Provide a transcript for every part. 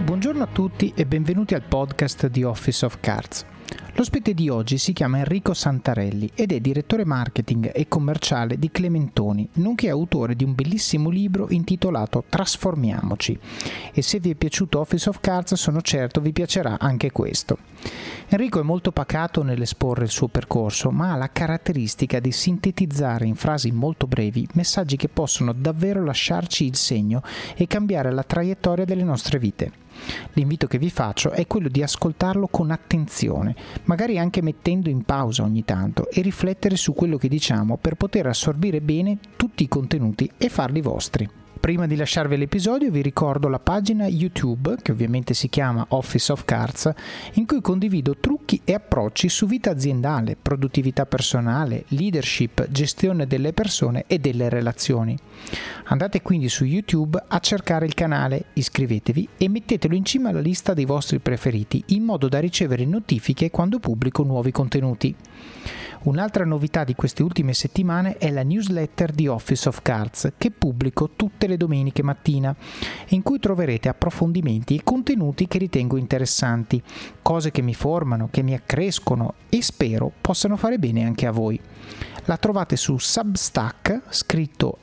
Buongiorno a tutti e benvenuti al podcast di Office of Cards. L'ospite di oggi si chiama Enrico Santarelli ed è direttore marketing e commerciale di Clementoni, nonché autore di un bellissimo libro intitolato Trasformiamoci. E se vi è piaciuto Office of Cards, sono certo vi piacerà anche questo. Enrico è molto pacato nell'esporre il suo percorso, ma ha la caratteristica di sintetizzare in frasi molto brevi messaggi che possono davvero lasciarci il segno e cambiare la traiettoria delle nostre vite. L'invito che vi faccio è quello di ascoltarlo con attenzione, magari anche mettendo in pausa ogni tanto e riflettere su quello che diciamo per poter assorbire bene tutti i contenuti e farli vostri. Prima di lasciarvi l'episodio vi ricordo la pagina YouTube, che ovviamente si chiama Office of Cards, in cui condivido trucchi e approcci su vita aziendale, produttività personale, leadership, gestione delle persone e delle relazioni. Andate quindi su YouTube a cercare il canale, iscrivetevi e mettetelo in cima alla lista dei vostri preferiti in modo da ricevere notifiche quando pubblico nuovi contenuti. Un'altra novità di queste ultime settimane è la newsletter di Office of Cards che pubblico tutte le domeniche mattina, in cui troverete approfondimenti e contenuti che ritengo interessanti, cose che mi formano, che mi accrescono e spero possano fare bene anche a voi. La trovate su Substack, scritto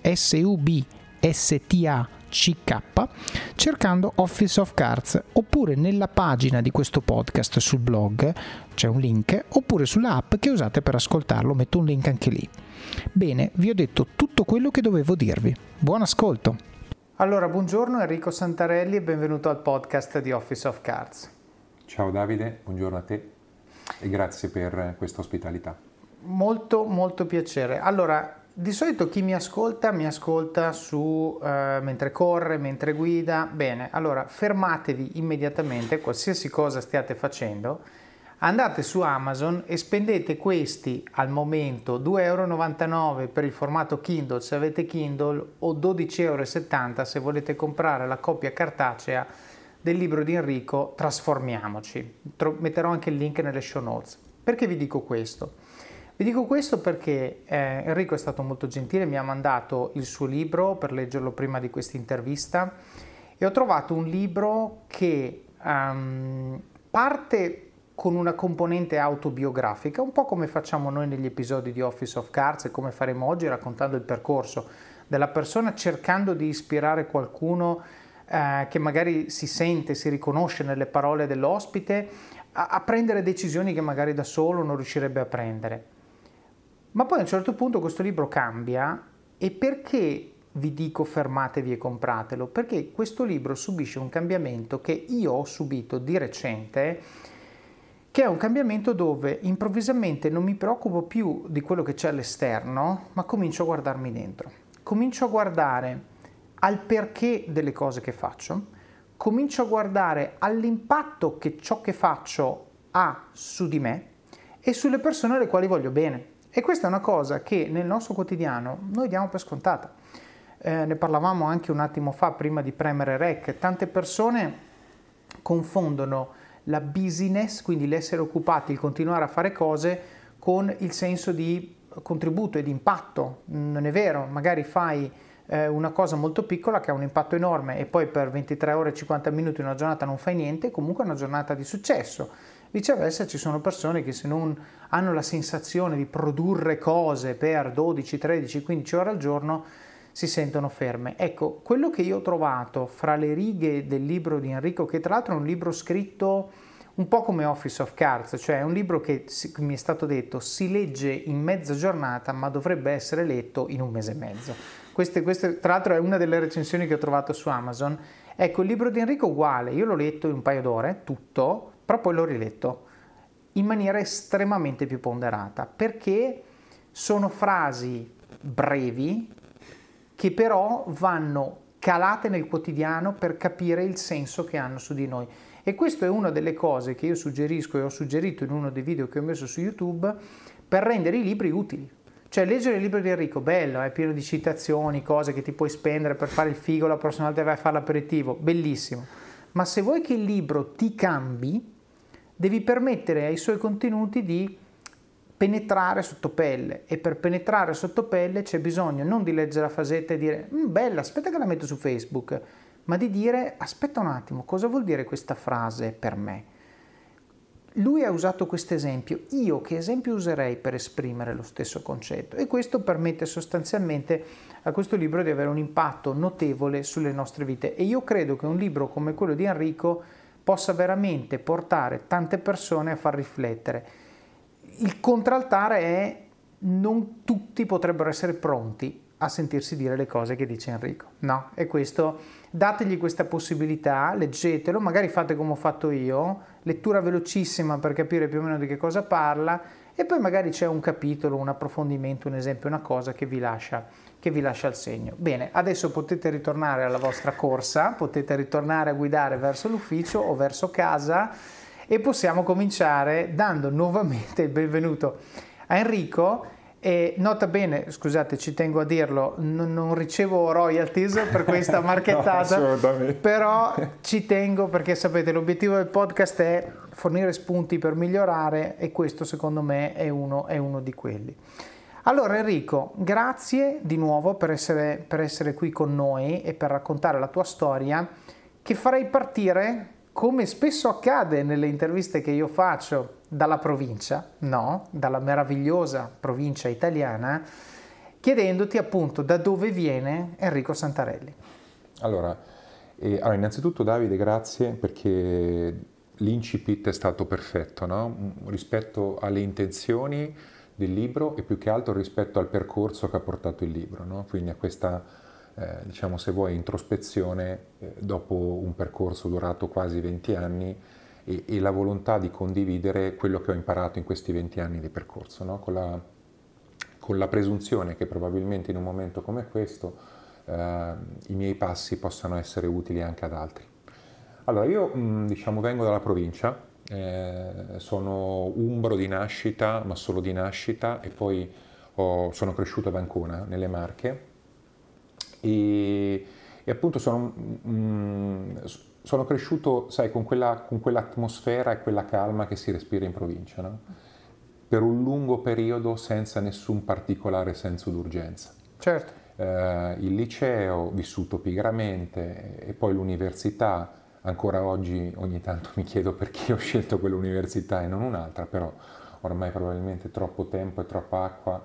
SUBSTACK, cercando Office of Cards, oppure nella pagina di questo podcast sul blog, c'è un link, oppure sulla app che usate per ascoltarlo, metto un link anche lì. Bene, vi ho detto tutto quello che dovevo dirvi. Buon ascolto! Allora, buongiorno Enrico Santarelli e benvenuto al podcast di Office of Cards. Ciao Davide, buongiorno a te e grazie per questa ospitalità. Molto piacere. Allora, di solito chi mi ascolta su mentre corre, mentre guida. Bene, allora fermatevi immediatamente, qualsiasi cosa stiate facendo, andate su Amazon e spendete questi al momento 2,99 € per il formato Kindle se avete Kindle o 12,70 € se volete comprare la copia cartacea del libro di Enrico Trasformiamoci. Metterò anche il link nelle show notes. Perché vi dico questo? Vi dico questo perché Enrico è stato molto gentile, mi ha mandato il suo libro per leggerlo prima di questa intervista e ho trovato un libro che parte con una componente autobiografica, un po' come facciamo noi negli episodi di Office of Cards e come faremo oggi raccontando il percorso della persona, cercando di ispirare qualcuno che magari si sente, si riconosce nelle parole dell'ospite a prendere decisioni che magari da solo non riuscirebbe a prendere. Ma poi a un certo punto questo libro cambia e perché vi dico fermatevi e compratelo? Perché questo libro subisce un cambiamento che io ho subito di recente, che è un cambiamento dove improvvisamente non mi preoccupo più di quello che c'è all'esterno, ma comincio a guardarmi dentro. Comincio a guardare al perché delle cose che faccio, comincio a guardare all'impatto che ciò che faccio ha su di me e sulle persone alle quali voglio bene. E questa è una cosa che nel nostro quotidiano noi diamo per scontata. Ne parlavamo anche un attimo fa, prima di premere rec. Tante persone confondono la business, quindi l'essere occupati, il continuare a fare cose, con il senso di contributo e di impatto. Non è vero, magari fai una cosa molto piccola che ha un impatto enorme e poi per 23 ore e 50 minuti una giornata non fai niente, comunque è una giornata di successo. Viceversa ci sono persone che se non hanno la sensazione di produrre cose per 12, 13, 15 ore al giorno si sentono ferme. Ecco, quello che io ho trovato fra le righe del libro di Enrico, che tra l'altro è un libro scritto un po' come Office of Cards, cioè è un libro che mi è stato detto si legge in mezza giornata ma dovrebbe essere letto in un mese e mezzo. Queste tra l'altro è una delle recensioni che ho trovato su Amazon. Ecco, il libro di Enrico è uguale, io l'ho letto in un paio d'ore, tutto, però poi l'ho riletto in maniera estremamente più ponderata, perché sono frasi brevi che però vanno calate nel quotidiano per capire il senso che hanno su di noi. E questa è una delle cose che io suggerisco e ho suggerito in uno dei video che ho messo su YouTube per rendere i libri utili. Cioè leggere il libro di Enrico, bello, è pieno di citazioni, cose che ti puoi spendere per fare il figo, la prossima volta vai a fare l'aperitivo, bellissimo. Ma se vuoi che il libro ti cambi, devi permettere ai suoi contenuti di penetrare sotto pelle, e per penetrare sotto pelle c'è bisogno non di leggere la fasetta e dire bella, aspetta che la metto su Facebook, ma di dire aspetta un attimo, cosa vuol dire questa frase per me? Lui ha usato questo esempio, io che esempio userei per esprimere lo stesso concetto? E questo permette sostanzialmente a questo libro di avere un impatto notevole sulle nostre vite. E io credo che un libro come quello di Enrico possa veramente portare tante persone a far riflettere. Il contraltare è non tutti potrebbero essere pronti a sentirsi dire le cose che dice Enrico, no? E questo, dategli questa possibilità, leggetelo, magari fate come ho fatto io, lettura velocissima per capire più o meno di che cosa parla, e poi magari c'è un capitolo, un approfondimento, un esempio, una cosa che vi lascia il segno. Bene, adesso potete ritornare alla vostra corsa, potete ritornare a guidare verso l'ufficio o verso casa, e possiamo cominciare dando nuovamente il benvenuto a Enrico. E nota bene, scusate, ci tengo a dirlo, non ricevo royalties per questa marchettata, no, però ci tengo perché sapete l'obiettivo del podcast è fornire spunti per migliorare, e questo secondo me è uno di quelli. Allora Enrico, grazie di nuovo per essere qui con noi e per raccontare la tua storia, che farei partire, come spesso accade nelle interviste che io faccio, dalla provincia, no? Dalla meravigliosa provincia italiana, chiedendoti appunto da dove viene Enrico Santarelli. Allora, innanzitutto Davide, grazie, perché l'incipit è stato perfetto, no? Rispetto alle intenzioni del libro e più che altro rispetto al percorso che ha portato il libro, no? Quindi a questa, diciamo se vuoi, introspezione dopo un percorso durato quasi 20 anni e la volontà di condividere quello che ho imparato in questi 20 anni di percorso, no? Con la presunzione che probabilmente in un momento come questo i miei passi possano essere utili anche ad altri. Allora, io diciamo vengo dalla provincia, sono umbro di nascita, ma solo di nascita, e poi sono cresciuto ad Ancona, nelle Marche, e appunto sono cresciuto, sai, con quell'atmosfera e quella calma che si respira in provincia, no? Per un lungo periodo senza nessun particolare senso d'urgenza. Certo. Il liceo vissuto pigramente e poi l'università. Ancora oggi ogni tanto mi chiedo perché ho scelto quell'università e non un'altra, però ormai probabilmente troppo tempo e troppa acqua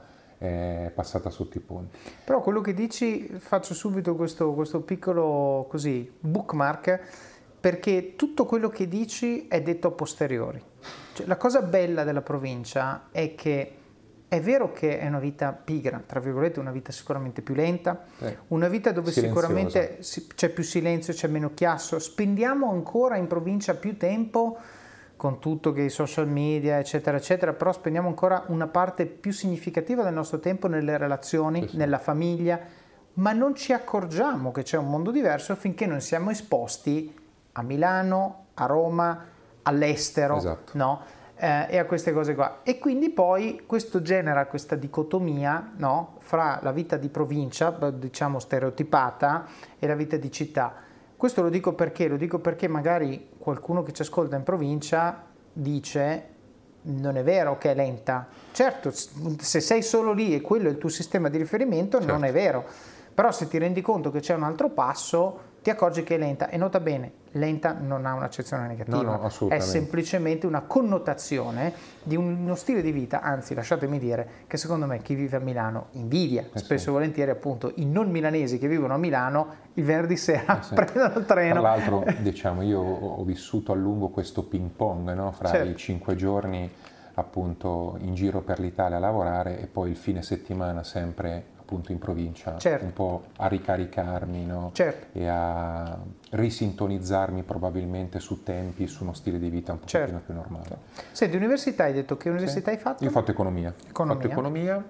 è passata sotto i ponti. Però quello che dici, faccio subito questo piccolo così bookmark, perché tutto quello che dici è detto a posteriori. Cioè, la cosa bella della provincia è che è vero che è una vita pigra, tra virgolette, una vita sicuramente più lenta, una vita dove silenziosa. Sicuramente c'è più silenzio, c'è meno chiasso, spendiamo ancora in provincia più tempo, con tutto che i social media, eccetera, eccetera, però spendiamo ancora una parte più significativa del nostro tempo nelle relazioni, Sì. nella famiglia, ma non ci accorgiamo che c'è un mondo diverso finché non siamo esposti a Milano, a Roma, all'estero, Esatto. no? E a queste cose qua, e quindi poi questo genera questa dicotomia, no? Fra la vita di provincia, diciamo stereotipata, e la vita di città. Questo lo dico perché magari qualcuno che ci ascolta in provincia dice non è vero che è lenta. Certo, se sei solo lì e quello è il tuo sistema di riferimento, non è vero, però se ti rendi conto che c'è un altro passo ti accorgi che è lenta. E nota bene, lenta non ha un'accezione negativa, No, assolutamente. è semplicemente una connotazione di uno stile di vita, anzi lasciatemi dire che secondo me chi vive a Milano invidia spesso e volentieri appunto i non milanesi che vivono a Milano il venerdì sera prendono il treno. Tra l'altro diciamo io ho vissuto a lungo questo ping pong, no? Fra i 5 giorni appunto in giro per l'Italia a lavorare e poi il fine settimana sempre appunto in provincia, un po' a ricaricarmi, no? E a risintonizzarmi probabilmente su tempi, su uno stile di vita un pochettino più normale. Senti, università hai detto, che università hai fatto? Io ho fatto economia. Ho fatto economia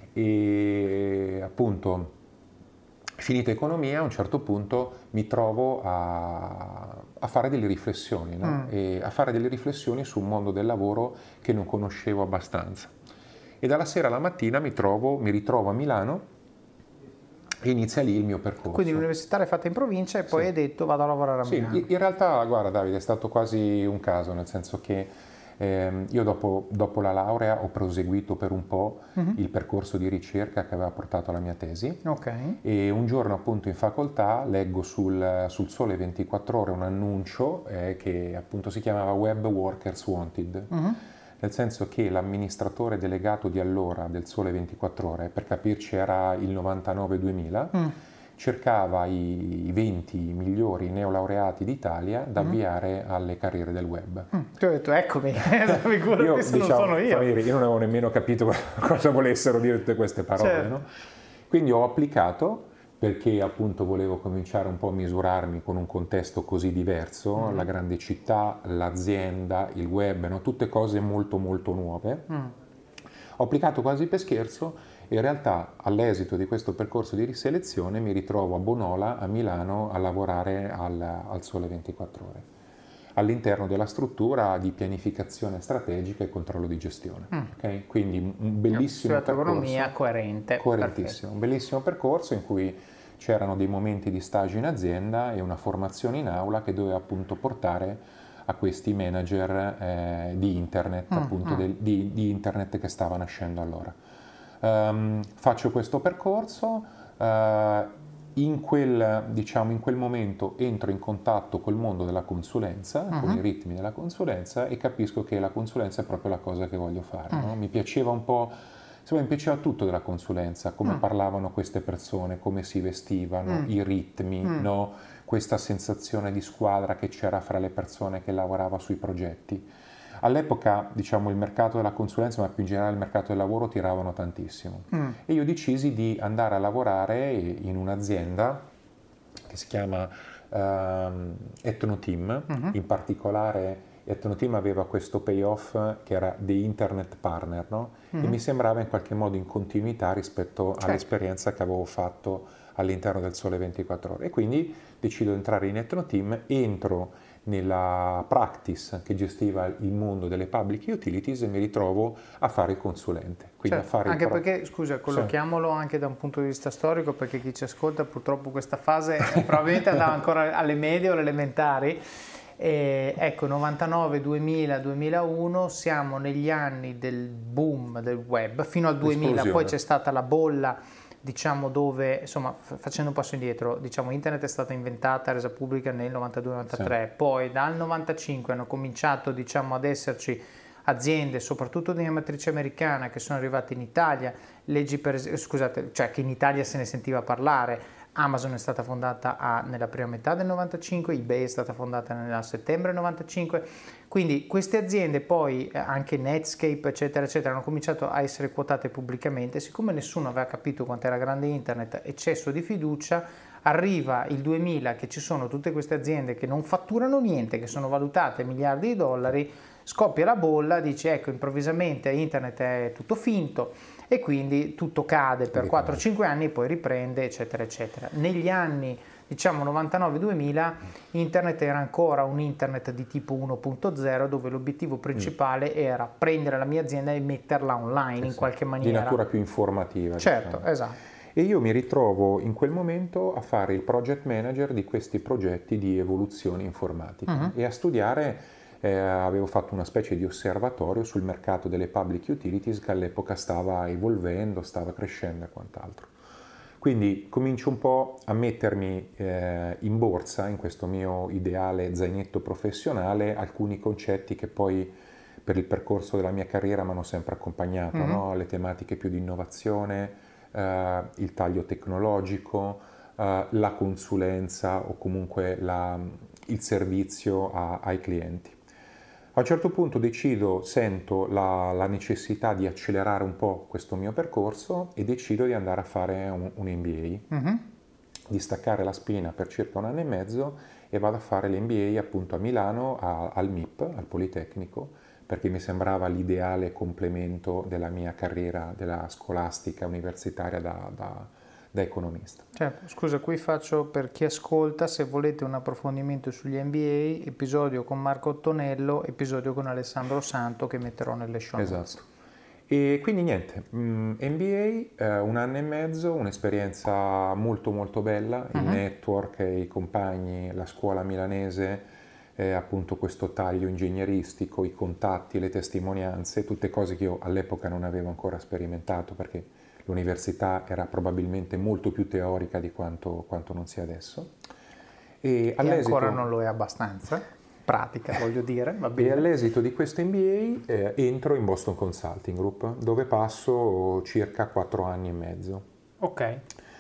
e appunto finita economia a un certo punto mi trovo a fare delle riflessioni, no? E a fare delle riflessioni su un mondo del lavoro che non conoscevo abbastanza. E dalla sera alla mattina mi ritrovo a Milano e inizia lì il mio percorso. Quindi l'università l'hai fatta in provincia e poi hai detto vado a lavorare a Milano. Sì, in realtà, guarda Davide, è stato quasi un caso, nel senso che Io dopo la laurea ho proseguito per un po' il percorso di ricerca che aveva portato alla mia tesi. Ok. E un giorno appunto in facoltà leggo sul Sole 24 Ore un annuncio che appunto si chiamava Web Workers Wanted, nel senso che l'amministratore delegato di allora del Sole 24 Ore, per capirci era il 99-2000, cercava i 20 migliori neolaureati d'Italia da avviare alle carriere del web. Ti ho detto, eccomi, figurati se non sono io. Io non avevo nemmeno capito cosa volessero dire tutte queste parole, Certo. no? Quindi ho applicato perché appunto volevo cominciare un po' a misurarmi con un contesto così diverso, la grande città, l'azienda, il web, no? Tutte cose molto molto nuove. Ho applicato quasi per scherzo e in realtà all'esito di questo percorso di riselezione mi ritrovo a Bonola, a Milano, a lavorare al Sole 24 Ore, all'interno della struttura di pianificazione strategica e controllo di gestione. Okay? Quindi un bellissimo percorso. Economia coerente. Coerentissimo, Perfetto. un bellissimo percorso in cui c'erano dei momenti di stage in azienda e una formazione in aula che doveva appunto portare a questi manager di internet, appunto di internet che stava nascendo allora. Faccio questo percorso, in quel momento entro in contatto col mondo della consulenza, con i ritmi della consulenza e capisco che la consulenza è proprio la cosa che voglio fare. No? Mi piaceva un po', insomma, mi piaceva tutto della consulenza, come parlavano queste persone, come si vestivano, i ritmi, no? Questa sensazione di squadra che c'era fra le persone che lavorava sui progetti. All'epoca, diciamo, il mercato della consulenza, ma più in generale il mercato del lavoro, tiravano tantissimo. E io decisi di andare a lavorare in un'azienda che si chiama Etnoteam. In particolare Etnoteam aveva questo payoff che era di Internet Partner, no? E mi sembrava in qualche modo in continuità rispetto all'esperienza che avevo fatto all'interno del Sole 24 Ore. E quindi decido di entrare in Etnoteam, entro nella practice che gestiva il mondo delle public utilities e mi ritrovo a fare il consulente. Quindi a fare anche perché, scusa, collochiamolo anche da un punto di vista storico, perché chi ci ascolta purtroppo questa fase probabilmente andava ancora alle medie o alle elementari. Ecco, 99, 2000, 2001 siamo negli anni del boom del web, fino al 2000, poi c'è stata la bolla, diciamo, dove, insomma, facendo un passo indietro, diciamo, internet è stata inventata, resa pubblica nel 92-93, poi dal 95 hanno cominciato, diciamo, ad esserci aziende, soprattutto di matrice americana, che sono arrivate in Italia, cioè che in Italia se ne sentiva parlare. Amazon è stata fondata nella prima metà del 95, eBay è stata fondata nel settembre 95, quindi queste aziende poi, anche Netscape eccetera eccetera, hanno cominciato a essere quotate pubblicamente. Siccome nessuno aveva capito quanto era grande internet, eccesso di fiducia, arriva il 2000 che ci sono tutte queste aziende che non fatturano niente, che sono valutate miliardi di dollari, scoppia la bolla, dice ecco, improvvisamente internet è tutto finto, e quindi tutto cade per 4-5 anni e poi riprende eccetera eccetera. Negli anni, diciamo, 99-2000 internet era ancora un internet di tipo 1.0, dove l'obiettivo principale era prendere la mia azienda e metterla online in qualche maniera. Di natura più informativa. Certo, diciamo. esatto. E io mi ritrovo in quel momento a fare il project manager di questi progetti di evoluzione informatica e a studiare. Avevo fatto una specie di osservatorio sul mercato delle public utilities che all'epoca stava evolvendo, stava crescendo e quant'altro. Quindi comincio un po' a mettermi in borsa, in questo mio ideale zainetto professionale, alcuni concetti che poi per il percorso della mia carriera mi hanno sempre accompagnato, no? Le tematiche più di innovazione, il taglio tecnologico, la consulenza o comunque il servizio ai clienti. A un certo punto sento la necessità di accelerare un po' questo mio percorso e decido di andare a fare un MBA, di staccare la spina per circa 1 anno e mezzo e vado a fare l'MBA appunto a Milano, al MIP, al Politecnico, perché mi sembrava l'ideale complemento della mia carriera della scolastica universitaria da economista. Certo, scusa, qui faccio per chi ascolta, se volete un approfondimento sugli MBA, episodio con Marco Ottonello, episodio con Alessandro Santo che metterò nelle show notes. Esatto. E quindi niente, MBA, 1 anno e mezzo, un'esperienza molto molto bella, il network, i compagni, la scuola milanese, appunto questo taglio ingegneristico, i contatti, le testimonianze, tutte cose che io all'epoca non avevo ancora sperimentato perché l'università era probabilmente molto più teorica di quanto non sia adesso. E ancora non lo è abbastanza, pratica voglio dire, va bene. E all'esito di questo MBA entro in Boston Consulting Group, dove passo circa 4 anni e mezzo. Ok.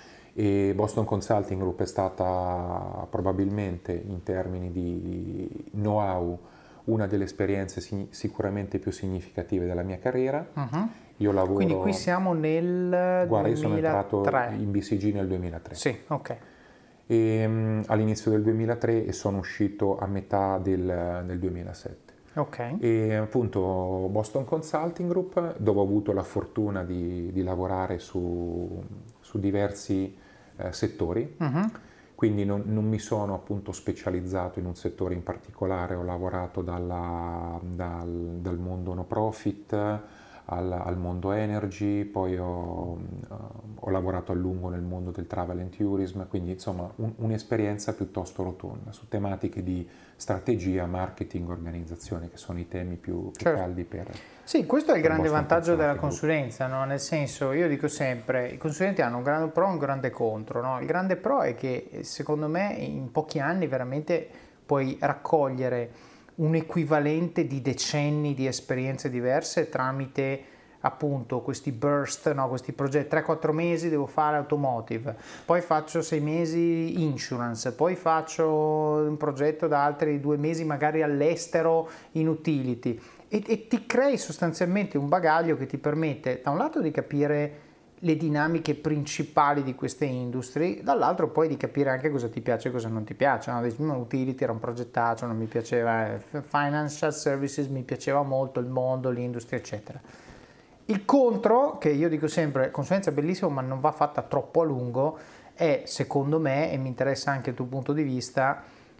E Boston Consulting Group è stata probabilmente, in termini di know-how, una delle esperienze sicuramente più significative della mia carriera. Io lavoro... Quindi qui siamo nel Guarda, 2003. io sono entrato in BCG nel 2003. Sì, ok. E, all'inizio del 2003 e sono uscito a metà del 2007. Ok. E appunto Boston Consulting Group, dove ho avuto la fortuna di lavorare su diversi settori, quindi non mi sono appunto specializzato in un settore in particolare, ho lavorato dal mondo no profit al mondo energy, poi ho lavorato a lungo nel mondo del travel and tourism, quindi insomma un'esperienza piuttosto rotonda su tematiche di strategia, marketing, organizzazione, che sono i temi più caldi per... Sì, questo è il grande vantaggio della consulenza, no? Nel senso, io dico sempre, i consulenti hanno un grande pro e un grande contro, no? Il grande pro è che secondo me in pochi anni veramente puoi raccogliere un equivalente di decenni di esperienze diverse tramite appunto questi burst, no? Questi progetti, 3-4 mesi devo fare automotive, poi faccio 6 mesi insurance, poi faccio un progetto da altri 2 mesi magari all'estero in utility e ti crei sostanzialmente un bagaglio che ti permette da un lato di capire le dinamiche principali di queste industrie, dall'altro poi di capire anche cosa ti piace e cosa non ti piace, no? Utility era un progettaccio, non mi piaceva, financial services mi piaceva molto, il mondo, l'industria eccetera. Il contro, che io dico sempre, consulenza è bellissimo ma non va fatta troppo a lungo, è secondo me, e mi interessa anche il tuo punto di vista,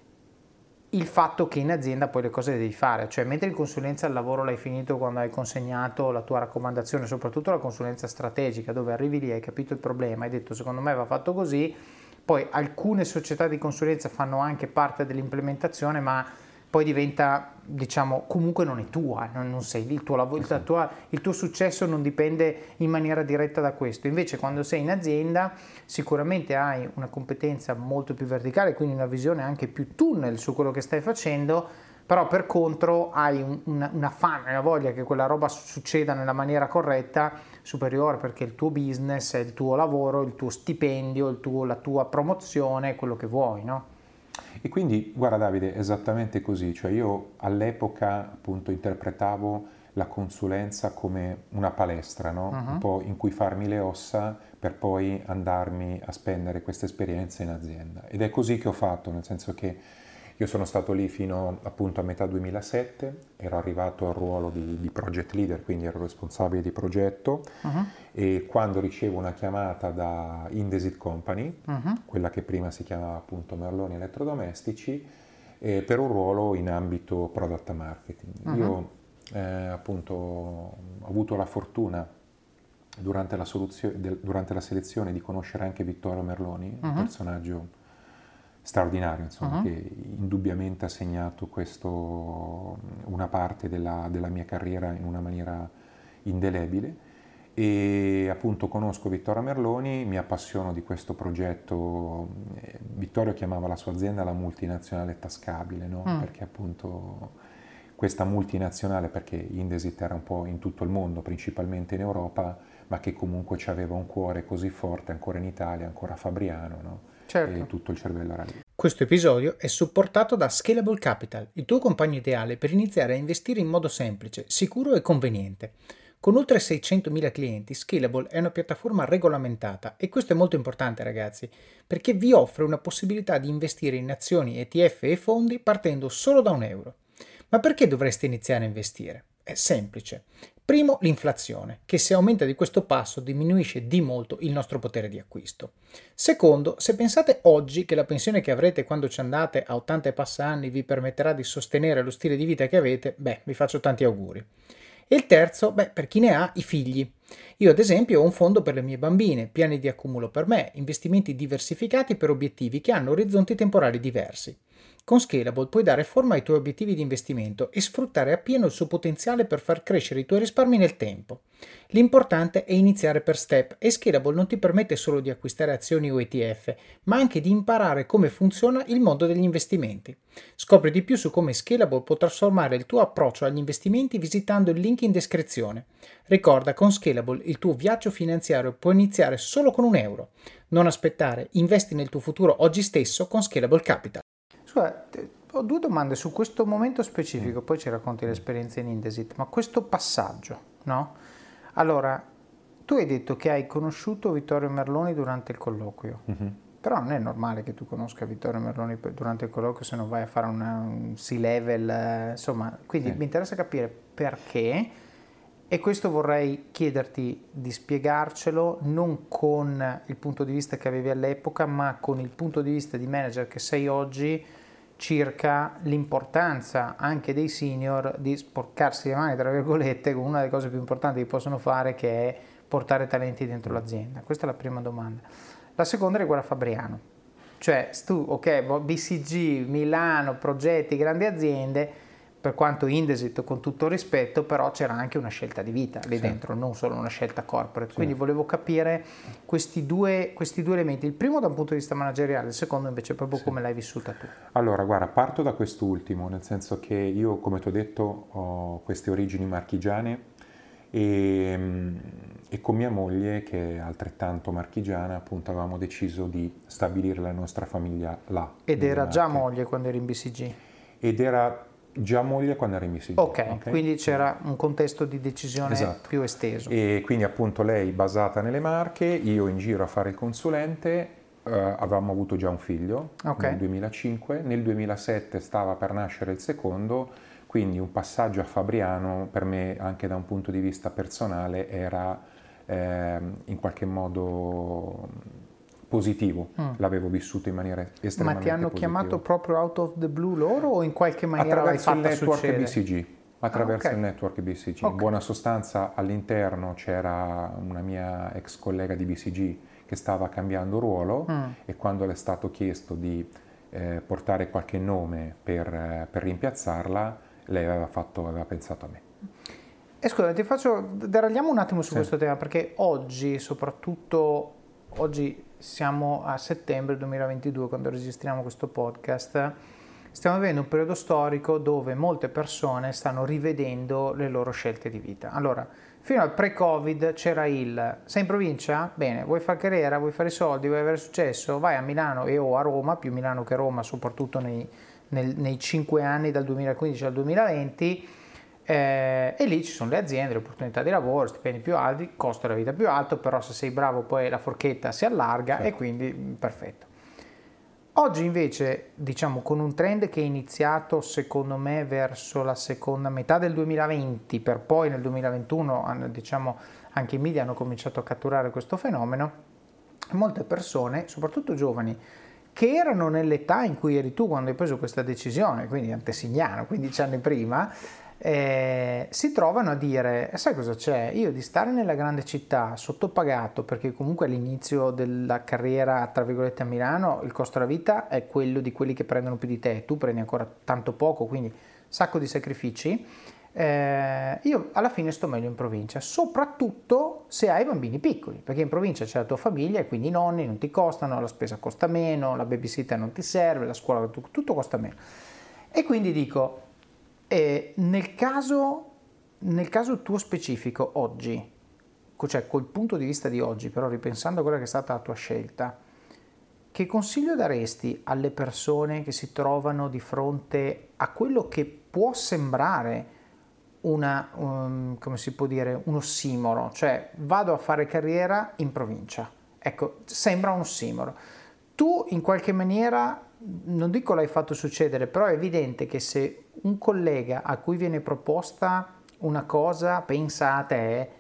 il fatto che in azienda poi le cose le devi fare, cioè mentre in consulenza il lavoro l'hai finito quando hai consegnato la tua raccomandazione, soprattutto la consulenza strategica dove arrivi lì, hai capito il problema, hai detto secondo me va fatto così, poi alcune società di consulenza fanno anche parte dell'implementazione ma poi diventa, diciamo, comunque non è tua, non sei lì, il tuo lavoro, il tuo successo non dipende in maniera diretta da questo. Invece quando sei in azienda sicuramente hai una competenza molto più verticale, quindi una visione anche più tunnel su quello che stai facendo, però per contro hai una fame, una voglia che quella roba succeda nella maniera corretta superiore, perché il tuo business è il tuo lavoro, il tuo stipendio, la tua promozione, quello che vuoi, no? E quindi, guarda Davide, esattamente così, cioè io all'epoca appunto interpretavo la consulenza come una palestra, no? Un po' in cui farmi le ossa per poi andarmi a spendere questa esperienza in azienda. Ed è così che ho fatto, nel senso che io sono stato lì fino appunto a metà 2007, ero arrivato al ruolo di project leader, quindi ero responsabile di progetto e quando ricevo una chiamata da Indesit Company, quella che prima si chiamava appunto Merloni Elettrodomestici, per un ruolo in ambito product marketing. Io appunto ho avuto la fortuna durante la selezione di conoscere anche Vittorio Merloni, un personaggio straordinario, insomma, che indubbiamente ha segnato una parte della mia carriera in una maniera indelebile. E appunto conosco Vittorio Merloni, mi appassiono di questo progetto. Vittorio chiamava la sua azienda la multinazionale tascabile, no? Perché appunto questa multinazionale, perché Indesit era un po' in tutto il mondo, principalmente in Europa, ma che comunque aveva un cuore così forte ancora in Italia, ancora fabriano, no? Certo. E tutto il cervello era lì. Questo episodio è supportato da Scalable Capital, il tuo compagno ideale per iniziare a investire in modo semplice, sicuro e conveniente. Con oltre 600.000 clienti, Scalable è una piattaforma regolamentata e questo è molto importante ragazzi, perché vi offre una possibilità di investire in azioni, ETF e fondi partendo solo da €1. Ma perché dovreste iniziare a investire? È semplice. Primo, l'inflazione, che se aumenta di questo passo diminuisce di molto il nostro potere di acquisto. Secondo, se pensate oggi che la pensione che avrete quando ci andate a 80 e passa anni vi permetterà di sostenere lo stile di vita che avete, vi faccio tanti auguri. E il terzo, per chi ne ha, i figli. Io ad esempio ho un fondo per le mie bambine, piani di accumulo per me, investimenti diversificati per obiettivi che hanno orizzonti temporali diversi. Con Scalable puoi dare forma ai tuoi obiettivi di investimento e sfruttare appieno il suo potenziale per far crescere i tuoi risparmi nel tempo. L'importante è iniziare per step e Scalable non ti permette solo di acquistare azioni o ETF, ma anche di imparare come funziona il mondo degli investimenti. Scopri di più su come Scalable può trasformare il tuo approccio agli investimenti visitando il link in descrizione. Ricorda, con Scalable il tuo viaggio finanziario può iniziare solo con €1. Non aspettare, investi nel tuo futuro oggi stesso con Scalable Capital. Scusa, ho due domande su questo momento specifico, poi ci racconti l'esperienza in Indesit, ma questo passaggio, no? Allora, tu hai detto che hai conosciuto Vittorio Merloni durante il colloquio, però non è normale che tu conosca Vittorio Merloni durante il colloquio se non vai a fare un C-level, insomma, quindi mi interessa capire perché, e questo vorrei chiederti di spiegarcelo non con il punto di vista che avevi all'epoca, ma con il punto di vista di manager che sei oggi, circa l'importanza anche dei senior di sporcarsi le mani, tra virgolette, con una delle cose più importanti che possono fare, che è portare talenti dentro l'azienda. Questa è la prima domanda. La seconda riguarda Fabriano. Cioè, tu, ok, BCG, Milano, progetti, grandi aziende, per quanto Indesit, con tutto rispetto, però c'era anche una scelta di vita lì dentro, non solo una scelta corporate. Quindi volevo capire questi due elementi. Il primo da un punto di vista manageriale, il secondo invece proprio come l'hai vissuta tu. Allora, guarda, parto da quest'ultimo, nel senso che io, come ti ho detto, ho queste origini marchigiane e con mia moglie, che è altrettanto marchigiana, appunto avevamo deciso di stabilire la nostra famiglia là. Ed era già moglie quando eri in BCG? Ed era già moglie quando era in BCG. Ok, quindi c'era un contesto di decisione più esteso. E quindi appunto lei basata nelle Marche, io in giro a fare il consulente, avevamo avuto già un figlio nel 2005, nel 2007 stava per nascere il secondo, quindi un passaggio a Fabriano per me anche da un punto di vista personale era in qualche modo positivo, l'avevo vissuto in maniera estremamente positiva. Ma ti hanno chiamato proprio out of the blue loro o in qualche maniera l'hai fatta succedere? Attraverso il network BCG. In buona sostanza all'interno c'era una mia ex collega di BCG che stava cambiando ruolo e quando le è stato chiesto di portare qualche nome per rimpiazzarla, lei aveva pensato a me. E scusa, deragliamo un attimo su questo tema, perché oggi, soprattutto oggi siamo a settembre 2022 quando registriamo questo podcast, stiamo vivendo un periodo storico dove molte persone stanno rivedendo le loro scelte di vita. Allora, fino al pre-Covid c'era sei in provincia? Bene, vuoi fare carriera, vuoi fare soldi, vuoi avere successo? Vai a Milano o a Roma, più Milano che Roma, soprattutto nei 5 anni dal 2015 al 2020, e lì ci sono le aziende, le opportunità di lavoro, stipendi più alti, costo della vita più alto, però se sei bravo poi la forchetta si allarga e quindi perfetto. Oggi invece, diciamo, con un trend che è iniziato secondo me verso la seconda metà del 2020, per poi nel 2021, diciamo, anche i media hanno cominciato a catturare questo fenomeno, molte persone, soprattutto giovani, che erano nell'età in cui eri tu quando hai preso questa decisione, quindi antesignano, 15 anni prima, si trovano a dire, sai cosa c'è? Io di stare nella grande città sottopagato, perché comunque all'inizio della carriera tra virgolette a Milano il costo della vita è quello di quelli che prendono più di te, tu prendi ancora tanto poco, quindi sacco di sacrifici, io alla fine sto meglio in provincia, soprattutto se hai bambini piccoli, perché in provincia c'è la tua famiglia e quindi i nonni non ti costano, la spesa costa meno, la babysitter non ti serve, la scuola, tutto costa meno. E quindi dico, nel caso tuo specifico oggi, cioè col punto di vista di oggi, però ripensando a quella che è stata la tua scelta, che consiglio daresti alle persone che si trovano di fronte a quello che può sembrare come si può dire, un ossimoro, cioè vado a fare carriera in provincia, ecco, sembra un ossimoro. Tu in qualche maniera, non dico l'hai fatto succedere, però è evidente che se un collega a cui viene proposta una cosa pensa a te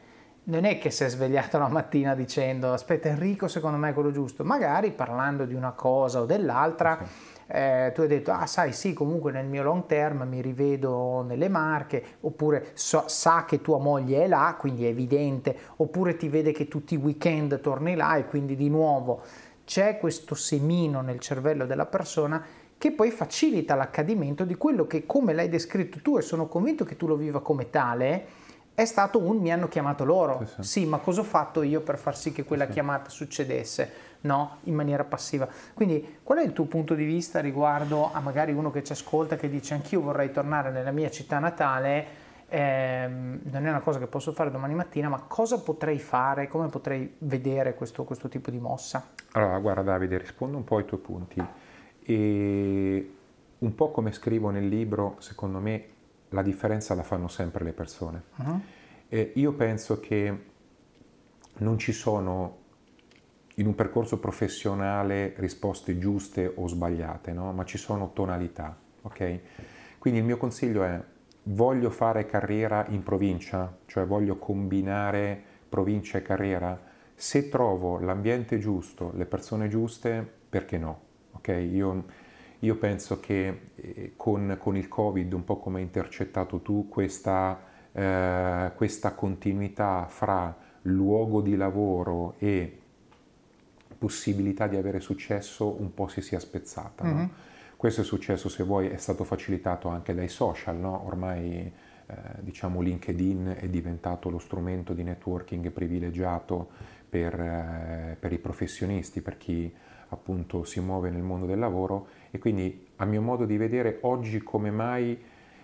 non è che si è svegliato la mattina dicendo aspetta Enrico secondo me è quello giusto, magari parlando di una cosa o dell'altra, tu hai detto sai sì comunque nel mio long term mi rivedo nelle Marche, oppure sa che tua moglie è là quindi è evidente, oppure ti vede che tutti i weekend torni là e quindi di nuovo c'è questo semino nel cervello della persona che poi facilita l'accadimento di quello che, come l'hai descritto tu, e sono convinto che tu lo viva come tale, è stato mi hanno chiamato loro. Sì, ma cosa ho fatto io per far sì che quella chiamata succedesse? No, in maniera passiva. Quindi qual è il tuo punto di vista riguardo a magari uno che ci ascolta che dice anch'io vorrei tornare nella mia città natale, non è una cosa che posso fare domani mattina, ma cosa potrei fare, come potrei vedere questo tipo di mossa? Allora, guarda Davide, rispondo un po' ai tuoi punti. E un po' come scrivo nel libro, secondo me la differenza la fanno sempre le persone. Io penso che non ci sono in un percorso professionale risposte giuste o sbagliate, no? Ma ci sono tonalità, ok? Quindi il mio consiglio è: voglio fare carriera in provincia, cioè voglio combinare provincia e carriera. Se trovo l'ambiente giusto, le persone giuste, perché no? Okay? Io penso che con il Covid, un po' come hai intercettato tu, questa continuità fra luogo di lavoro e possibilità di avere successo un po' si sia spezzata. No? Questo è successo, se vuoi, è stato facilitato anche dai social, no? Ormai diciamo LinkedIn è diventato lo strumento di networking privilegiato per i professionisti, per chi appunto si muove nel mondo del lavoro, e quindi a mio modo di vedere oggi come mai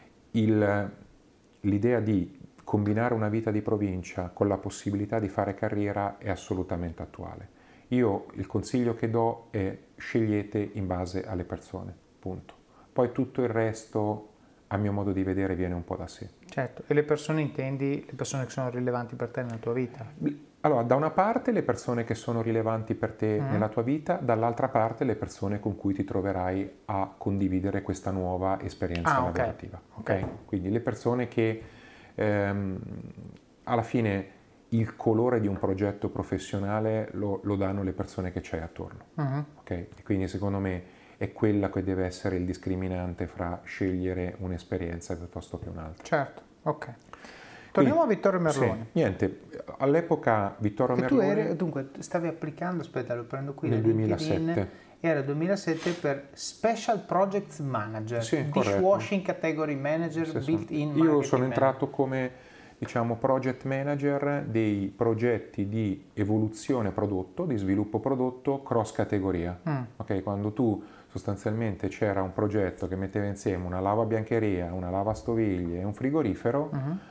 l'idea di combinare una vita di provincia con la possibilità di fare carriera è assolutamente attuale. Io il consiglio che do è: scegliete in base alle persone, punto. Poi tutto il resto, a mio modo di vedere, viene un po' da sé. Certo, e le persone intendi le persone che sono rilevanti per te nella tua vita? Allora, da una parte le persone che sono rilevanti per te nella tua vita, dall'altra parte le persone con cui ti troverai a condividere questa nuova esperienza lavorativa. Okay? Quindi le persone che alla fine il colore di un progetto professionale lo danno le persone che c'hai attorno. Okay? E quindi secondo me è quella che deve essere il discriminante fra scegliere un'esperienza piuttosto che un'altra. Certo, ok. Torniamo a Vittorio Merloni. Sì, niente, all'epoca Vittorio Merloni... Tu dunque stavi applicando, aspetta lo prendo qui, nel 2007. Era 2007 per Special Projects Manager, Dishwashing Category Manager, Built-in Marketing. Io sono entrato come, diciamo, project manager dei progetti di evoluzione prodotto, di sviluppo prodotto cross categoria. Okay? Quando tu sostanzialmente c'era un progetto che metteva insieme una lavabiancheria, una lavastoviglie e un frigorifero,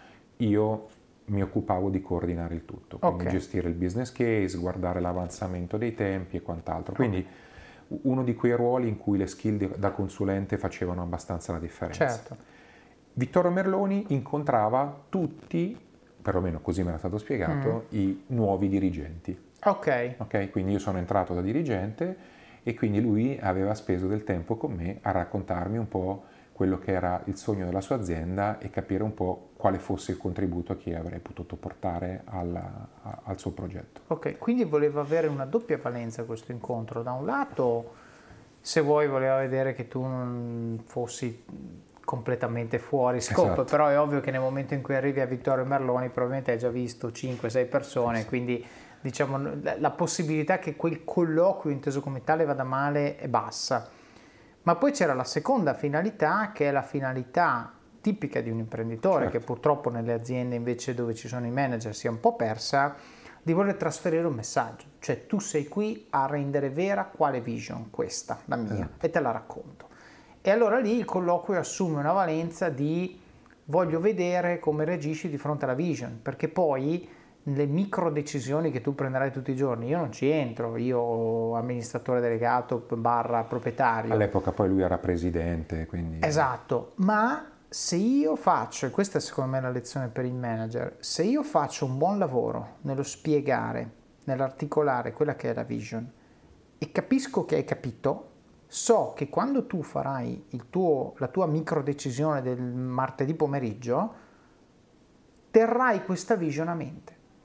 io mi occupavo di coordinare il tutto, quindi gestire il business case, guardare l'avanzamento dei tempi e quant'altro. Quindi uno di quei ruoli in cui le skill da consulente facevano abbastanza la differenza. Certo. Vittorio Merloni incontrava tutti, perlomeno così me era stato spiegato, i nuovi dirigenti. Ok, quindi io sono entrato da dirigente e quindi lui aveva speso del tempo con me a raccontarmi un po' quello che era il sogno della sua azienda e capire un po' quale fosse il contributo che avrei potuto portare al suo progetto. Ok, quindi voleva avere una doppia valenza questo incontro. Da un lato, se vuoi, voleva vedere che tu non fossi completamente fuori scopo, però è ovvio che nel momento in cui arrivi a Vittorio Merloni probabilmente hai già visto 5-6 persone, quindi diciamo la possibilità che quel colloquio inteso come tale vada male è bassa. Ma poi c'era la seconda finalità, che è la finalità tipica di un imprenditore, che purtroppo nelle aziende invece dove ci sono i manager si è un po' persa, di voler trasferire un messaggio. Cioè tu sei qui a rendere vera quale vision, questa, la mia, e te la racconto. E allora lì il colloquio assume una valenza di voglio vedere come reagisci di fronte alla vision, perché poi le micro decisioni che tu prenderai tutti i giorni, io non ci entro, io amministratore delegato / proprietario. All'epoca poi lui era presidente, quindi... Esatto, ma se io faccio, e questa è secondo me la lezione per il manager, se io faccio un buon lavoro nello spiegare, nell'articolare quella che è la vision e capisco che hai capito, so che quando tu farai la tua micro decisione del martedì pomeriggio, terrai questa vision a mente.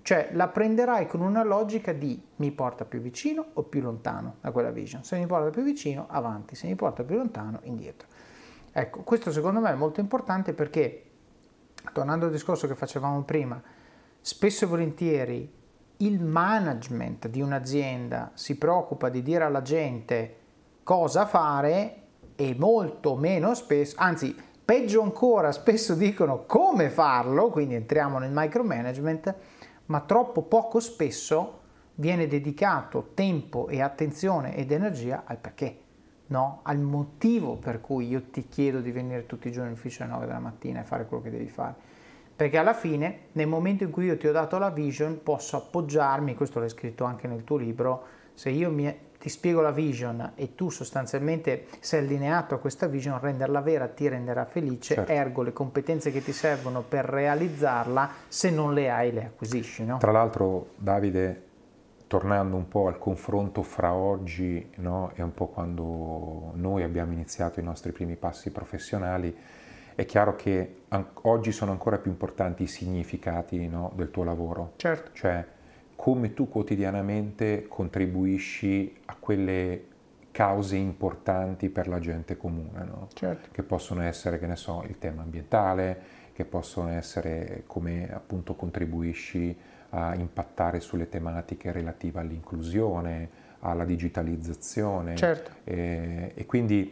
Cioè la prenderai con una logica di mi porta più vicino o più lontano da quella vision. Se mi porta più vicino, avanti, se mi porta più lontano, indietro. Ecco, questo secondo me è molto importante perché, tornando al discorso che facevamo prima, spesso e volentieri il management di un'azienda si preoccupa di dire alla gente cosa fare e molto meno spesso, anzi peggio ancora, spesso dicono come farlo, quindi entriamo nel micromanagement, ma troppo poco spesso viene dedicato tempo e attenzione ed energia al perché, no? Al motivo per cui io ti chiedo di venire tutti i giorni all'ufficio alle 9 della mattina e fare quello che devi fare. Perché alla fine, nel momento in cui io ti ho dato la vision, posso appoggiarmi, questo l'hai scritto anche nel tuo libro, se io ti spiego la vision e tu sostanzialmente sei allineato a questa vision, renderla vera ti renderà felice, certo. Ergo le competenze che ti servono per realizzarla, se non le hai, le acquisisci, no? Tra l'altro, Davide, tornando un po' al confronto fra oggi, no, e un po' quando noi abbiamo iniziato i nostri primi passi professionali, è chiaro che oggi sono ancora più importanti i significati, no, del tuo lavoro. Certo. Cioè, come tu quotidianamente contribuisci a quelle cause importanti per la gente comune, no? Certo. Che possono essere, che ne so, il tema ambientale, che possono essere come appunto contribuisci a impattare sulle tematiche relative all'inclusione, alla digitalizzazione. Certo. E quindi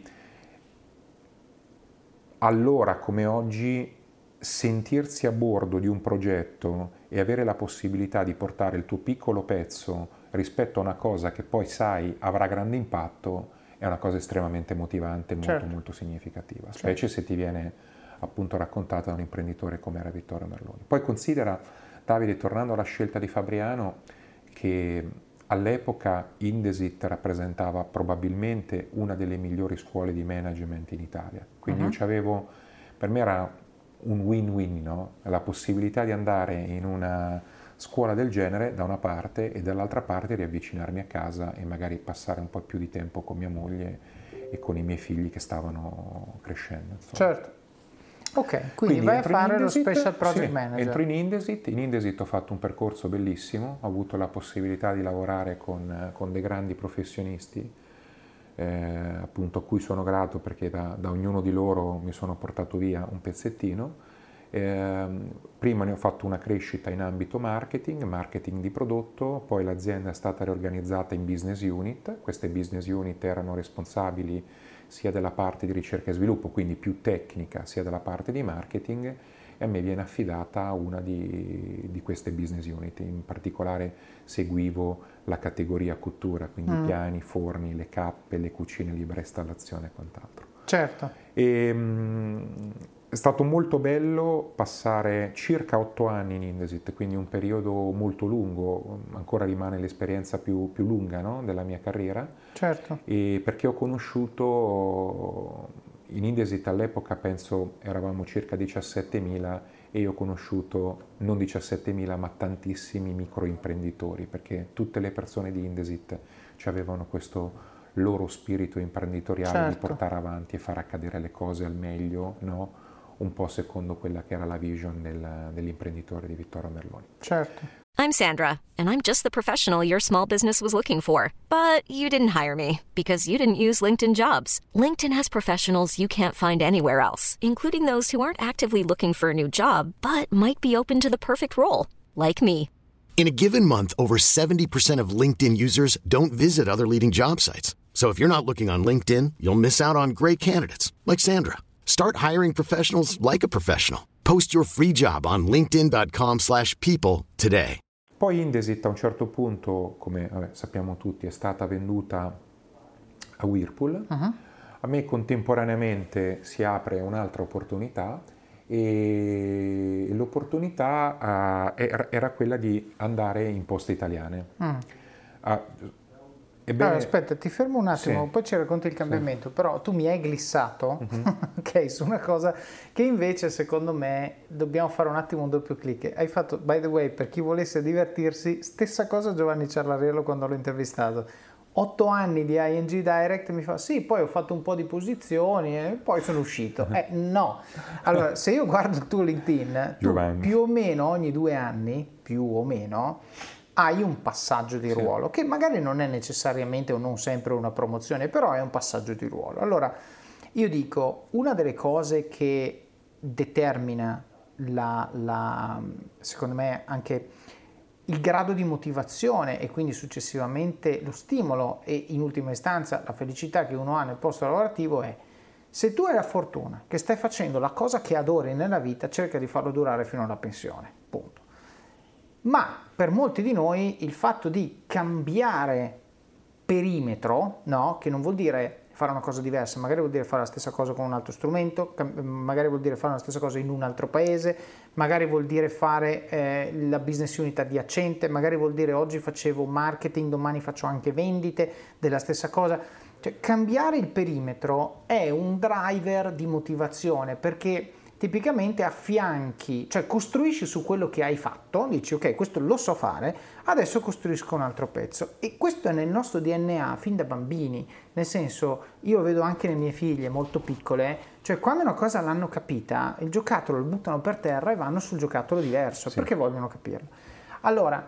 allora come oggi sentirsi a bordo di un progetto e avere la possibilità di portare il tuo piccolo pezzo rispetto a una cosa che poi sai avrà grande impatto è una cosa estremamente motivante, molto, certo. Molto significativa, specie, certo. Se ti viene appunto raccontata da un imprenditore come era Vittorio Merloni. Poi considera, Davide, tornando alla scelta di Fabriano, che all'epoca Indesit rappresentava probabilmente una delle migliori scuole di management in Italia, quindi io c'avevo, per me era un win-win, no? La possibilità di andare in una scuola del genere da una parte e dall'altra parte riavvicinarmi a casa e magari passare un po' più di tempo con mia moglie e con i miei figli che stavano crescendo. Insomma. Certo. Ok, quindi vai a fare lo Special Project Manager. Entro in Indesit ho fatto un percorso bellissimo, ho avuto la possibilità di lavorare con dei grandi professionisti, appunto a cui sono grato perché da ognuno di loro mi sono portato via un pezzettino. Prima ne ho fatto una crescita in ambito marketing di prodotto, poi l'azienda è stata riorganizzata in business unit, queste business unit erano responsabili sia della parte di ricerca e sviluppo, quindi più tecnica, sia della parte di marketing, e a me viene affidata una di queste business unit. In particolare seguivo la categoria cottura, quindi i piani, i forni, le cappe, le cucine libera installazione e quant'altro. Certo. È stato molto bello passare circa 8 anni in Indesit, quindi un periodo molto lungo, ancora rimane l'esperienza più lunga, no, della mia carriera. Certo. E perché ho conosciuto, in Indesit all'epoca penso eravamo circa 17.000 e io ho conosciuto non 17.000 ma tantissimi microimprenditori, perché tutte le persone di Indesit avevano questo loro spirito imprenditoriale, certo. Di portare avanti e far accadere le cose al meglio, no? Un po' secondo quella che era la vision dell'imprenditore di Vittorio Merloni. Certo. I'm Sandra, and I'm just the professional your small business was looking for. But you didn't hire me because you didn't use LinkedIn Jobs. LinkedIn has professionals you can't find anywhere else, including those who aren't actively looking for a new job, but might be open to the perfect role, like me. In a given month, over 70% of LinkedIn users don't visit other leading job sites. So if you're not looking on LinkedIn, you'll miss out on great candidates, like Sandra. Start hiring professionals like a professional. Post your free job on linkedin.com/people today. Poi Indesit a un certo punto, come sappiamo tutti, è stata venduta a Whirlpool. A me contemporaneamente si apre un'altra opportunità e l'opportunità era quella di andare in Poste Italiane. Allora, aspetta, ti fermo un attimo, sì. Poi ci racconti il cambiamento, sì. Però tu mi hai glissato okay, su una cosa che invece secondo me dobbiamo fare un attimo un doppio clic. Hai fatto, by the way, per chi volesse divertirsi, stessa cosa Giovanni Ciarlariello quando l'ho intervistato. 8 anni di ING Direct, mi fa sì, poi ho fatto un po' di posizioni e poi sono uscito. No. Allora, se io guardo il tuo LinkedIn, tu più o meno ogni 2 anni, più o meno, hai un passaggio di ruolo, che magari non è necessariamente o non sempre una promozione, però è un passaggio di ruolo. Allora, io dico, una delle cose che determina secondo me anche il grado di motivazione e quindi successivamente lo stimolo e in ultima istanza la felicità che uno ha nel posto lavorativo è: se tu hai la fortuna che stai facendo la cosa che adori nella vita, cerca di farlo durare fino alla pensione, punto. Ma per molti di noi il fatto di cambiare perimetro, no? Che non vuol dire fare una cosa diversa, magari vuol dire fare la stessa cosa con un altro strumento, magari vuol dire fare la stessa cosa in un altro paese, magari vuol dire fare la business unit adiacente, magari vuol dire oggi facevo marketing, domani faccio anche vendite della stessa cosa. Cioè, cambiare il perimetro è un driver di motivazione, perché tipicamente affianchi, cioè costruisci su quello che hai fatto, dici ok, questo lo so fare, adesso costruisco un altro pezzo, e questo è nel nostro DNA fin da bambini, nel senso, io vedo anche le mie figlie molto piccole, cioè quando una cosa l'hanno capita, il giocattolo lo buttano per terra e vanno sul giocattolo diverso, perché vogliono capirlo. Allora,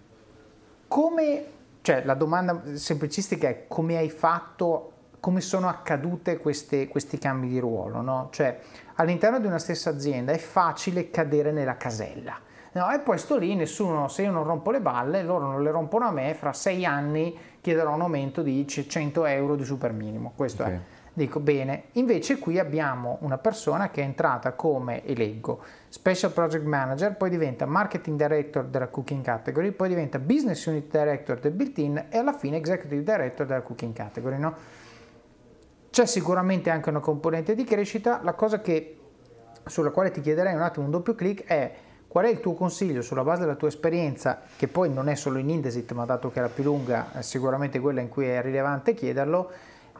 cioè la domanda semplicistica è: come hai fatto, come sono accadute questi cambi di ruolo, no? Cioè, all'interno di una stessa azienda è facile cadere nella casella, no? E poi sto lì, nessuno, se io non rompo le balle, loro non le rompono a me, fra 6 anni chiederò un aumento di 100 euro di super minimo, questo è. Dico, bene, invece qui abbiamo una persona che è entrata come, eleggo, Special Project Manager, poi diventa Marketing Director della Cooking Category, poi diventa Business Unit Director del Built-in e alla fine Executive Director della Cooking Category, no? C'è sicuramente anche una componente di crescita. La cosa sulla quale ti chiederei un attimo un doppio clic è: qual è il tuo consiglio sulla base della tua esperienza, che poi non è solo in Indesit, ma dato che è la più lunga, è sicuramente quella in cui è rilevante chiederlo,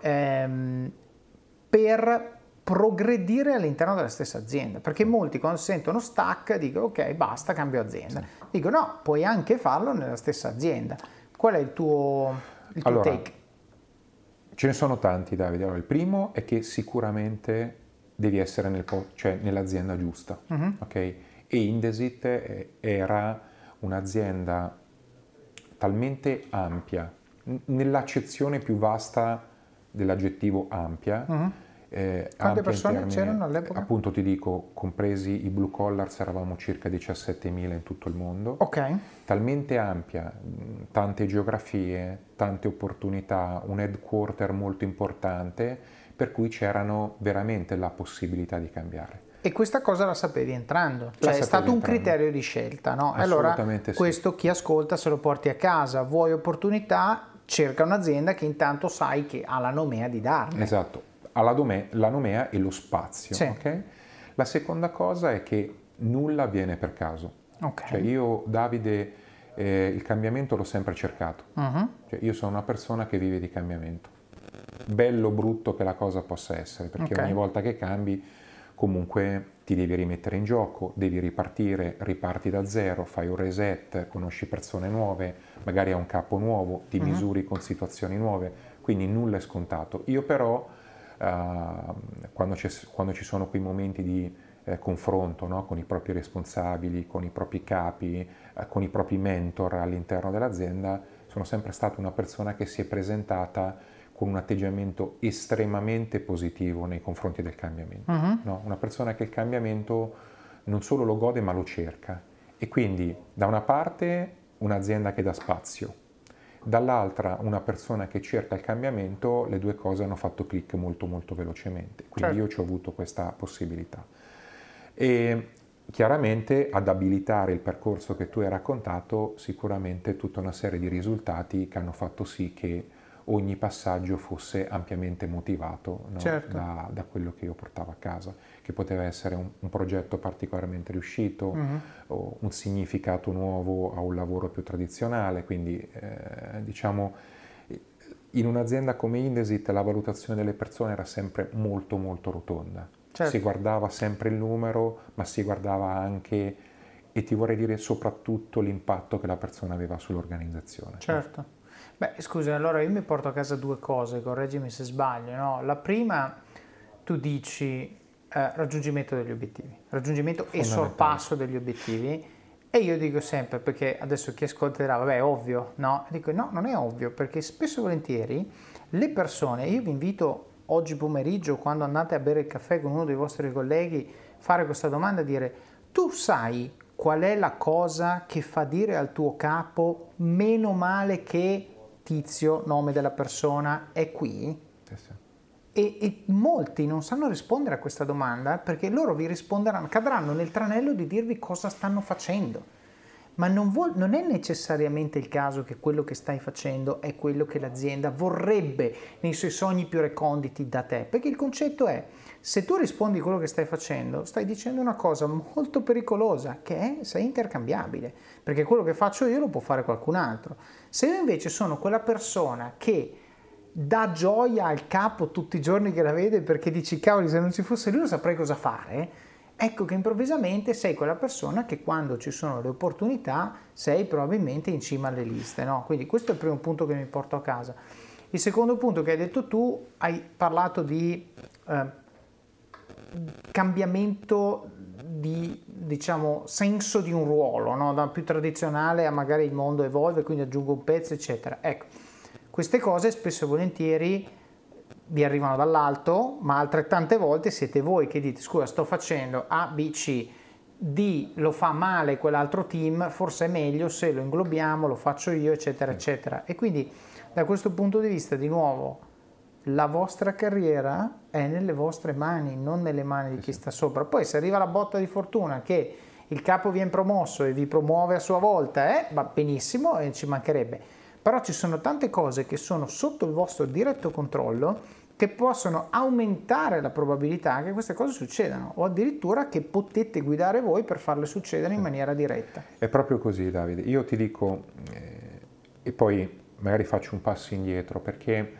per progredire all'interno della stessa azienda? Perché molti quando si sentono stuck dicono ok, basta, cambio azienda. Dico no, puoi anche farlo nella stessa azienda. Qual è il tuo take? Ce ne sono tanti, Davide. Allora, il primo è che sicuramente devi essere nell'azienda giusta, ok? E Indesit era un'azienda talmente ampia, nell'accezione più vasta dell'aggettivo ampia. Quante persone c'erano all'epoca? Appunto ti dico, compresi i blue collars, eravamo circa 17.000 in tutto il mondo. Ok. Talmente ampia, tante geografie, tante opportunità, un headquarter molto importante, per cui c'erano veramente la possibilità di cambiare. E questa cosa la sapevi entrando? Cioè è stato un criterio di scelta, no? Allora questo chi ascolta se lo porti a casa. Vuoi opportunità? Cerca un'azienda che intanto sai che ha la nomea di darne. Esatto, ha la nomea e lo spazio. Sì. Okay? La seconda cosa è che nulla avviene per caso. Okay. Cioè io, Davide, il cambiamento l'ho sempre cercato. Cioè io sono una persona che vive di cambiamento. Bello o brutto che la cosa possa essere, perché ogni volta che cambi comunque ti devi rimettere in gioco, devi ripartire, riparti da zero, fai un reset, conosci persone nuove, magari hai un capo nuovo, ti misuri con situazioni nuove, quindi nulla è scontato. Io però, quando ci sono quei momenti di confronto, no, con i propri responsabili, con i propri capi, con i propri mentor all'interno dell'azienda, sono sempre stata una persona che si è presentata con un atteggiamento estremamente positivo nei confronti del cambiamento. No? Una persona che il cambiamento non solo lo gode ma lo cerca. E quindi da una parte un'azienda che dà spazio, dall'altra una persona che cerca il cambiamento, le due cose hanno fatto click molto molto velocemente. Quindi io ci ho avuto questa possibilità. E chiaramente ad abilitare il percorso che tu hai raccontato, sicuramente tutta una serie di risultati che hanno fatto sì che ogni passaggio fosse ampiamente motivato, no? da quello che io portavo a casa, che poteva essere un progetto particolarmente riuscito, o un significato nuovo a un lavoro più tradizionale. Quindi diciamo, in un'azienda come Indesit la valutazione delle persone era sempre molto molto rotonda. Si guardava sempre il numero, ma si guardava anche, e ti vorrei dire soprattutto, l'impatto che la persona aveva sull'organizzazione. Certo. Beh, scusa, allora io mi porto a casa due cose, correggimi se sbaglio, no? La prima, tu dici raggiungimento degli obiettivi, raggiungimento e sorpasso degli obiettivi, e io dico sempre, perché adesso chi ascolta dirà, vabbè, è ovvio, no? E dico, no, non è ovvio, perché spesso e volentieri le persone, io vi invito oggi pomeriggio, quando andate a bere il caffè con uno dei vostri colleghi, fare questa domanda e dire, tu sai qual è la cosa che fa dire al tuo capo, meno male che Tizio, nome della persona, è qui? Sì. E molti non sanno rispondere a questa domanda perché loro vi risponderanno, cadranno nel tranello di dirvi cosa stanno facendo. Ma non è necessariamente il caso che quello che stai facendo è quello che l'azienda vorrebbe nei suoi sogni più reconditi da te, perché il concetto è, se tu rispondi a quello che stai facendo, stai dicendo una cosa molto pericolosa, che è sei intercambiabile, perché quello che faccio io lo può fare qualcun altro. Se io invece sono quella persona che dà gioia al capo tutti i giorni che la vede perché dici, cavoli, se non ci fosse lui non saprei cosa fare, ecco che improvvisamente sei quella persona che quando ci sono le opportunità sei probabilmente in cima alle liste, no? Quindi questo è il primo punto che mi porto a casa. Il secondo punto che hai detto tu, hai parlato di cambiamento di, diciamo, senso di un ruolo, no? Da più tradizionale a magari il mondo evolve, quindi aggiungo un pezzo, eccetera. Ecco, queste cose spesso e volentieri vi arrivano dall'alto, ma altrettante volte siete voi che dite, scusa, sto facendo A, B, C, D lo fa male quell'altro team, forse è meglio se lo inglobiamo, lo faccio io, eccetera, eccetera. E quindi da questo punto di vista, di nuovo, la vostra carriera è nelle vostre mani, non nelle mani di chi sta sopra. Poi se arriva la botta di fortuna che il capo viene promosso e vi promuove a sua volta, va benissimo e ci mancherebbe. Però ci sono tante cose che sono sotto il vostro diretto controllo che possono aumentare la probabilità che queste cose succedano o addirittura che potete guidare voi per farle succedere in maniera diretta. È proprio così, Davide. Io ti dico, e poi magari faccio un passo indietro, perché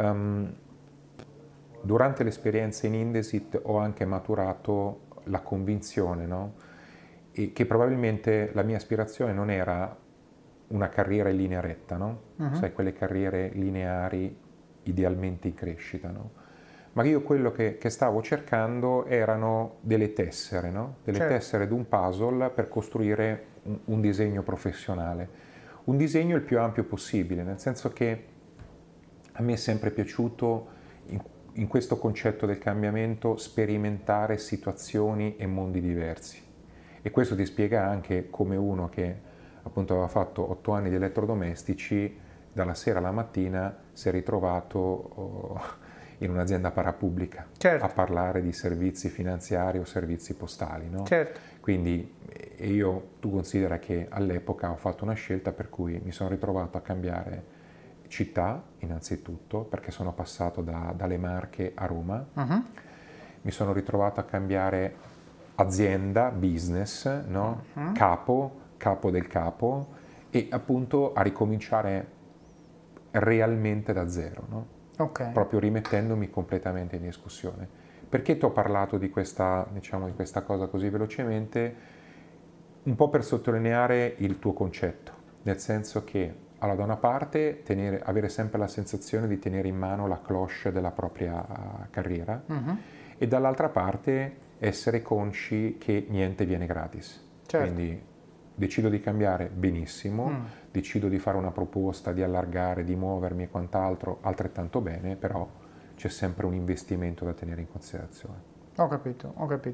durante l'esperienza in Indesit ho anche maturato la convinzione, no? E che probabilmente la mia aspirazione non era una carriera in linea retta, no? Sai, quelle carriere lineari idealmente in crescita, no? Ma io quello che stavo cercando erano delle tessere, no? Delle tessere d'un puzzle per costruire un disegno professionale, un disegno il più ampio possibile, nel senso che a me è sempre piaciuto in questo concetto del cambiamento sperimentare situazioni e mondi diversi, e questo ti spiega anche come uno che appunto aveva fatto 8 anni di elettrodomestici dalla sera alla mattina si è ritrovato in un'azienda parapubblica a parlare di servizi finanziari o servizi postali, no? Quindi tu considera che all'epoca ho fatto una scelta per cui mi sono ritrovato a cambiare città innanzitutto, perché sono passato dalle Marche a Roma, mi sono ritrovato a cambiare azienda, business, no? Capo del capo, e appunto a ricominciare realmente da zero, no? Proprio rimettendomi completamente in discussione. Perché ti ho parlato di questa cosa così velocemente? Un po' per sottolineare il tuo concetto, nel senso che allora, da una parte avere sempre la sensazione di tenere in mano la cloche della propria carriera, e dall'altra parte essere consci che niente viene gratis. Quindi decido di cambiare, benissimo, decido di fare una proposta, di allargare, di muovermi e quant'altro, altrettanto bene, però c'è sempre un investimento da tenere in considerazione. Ho capito.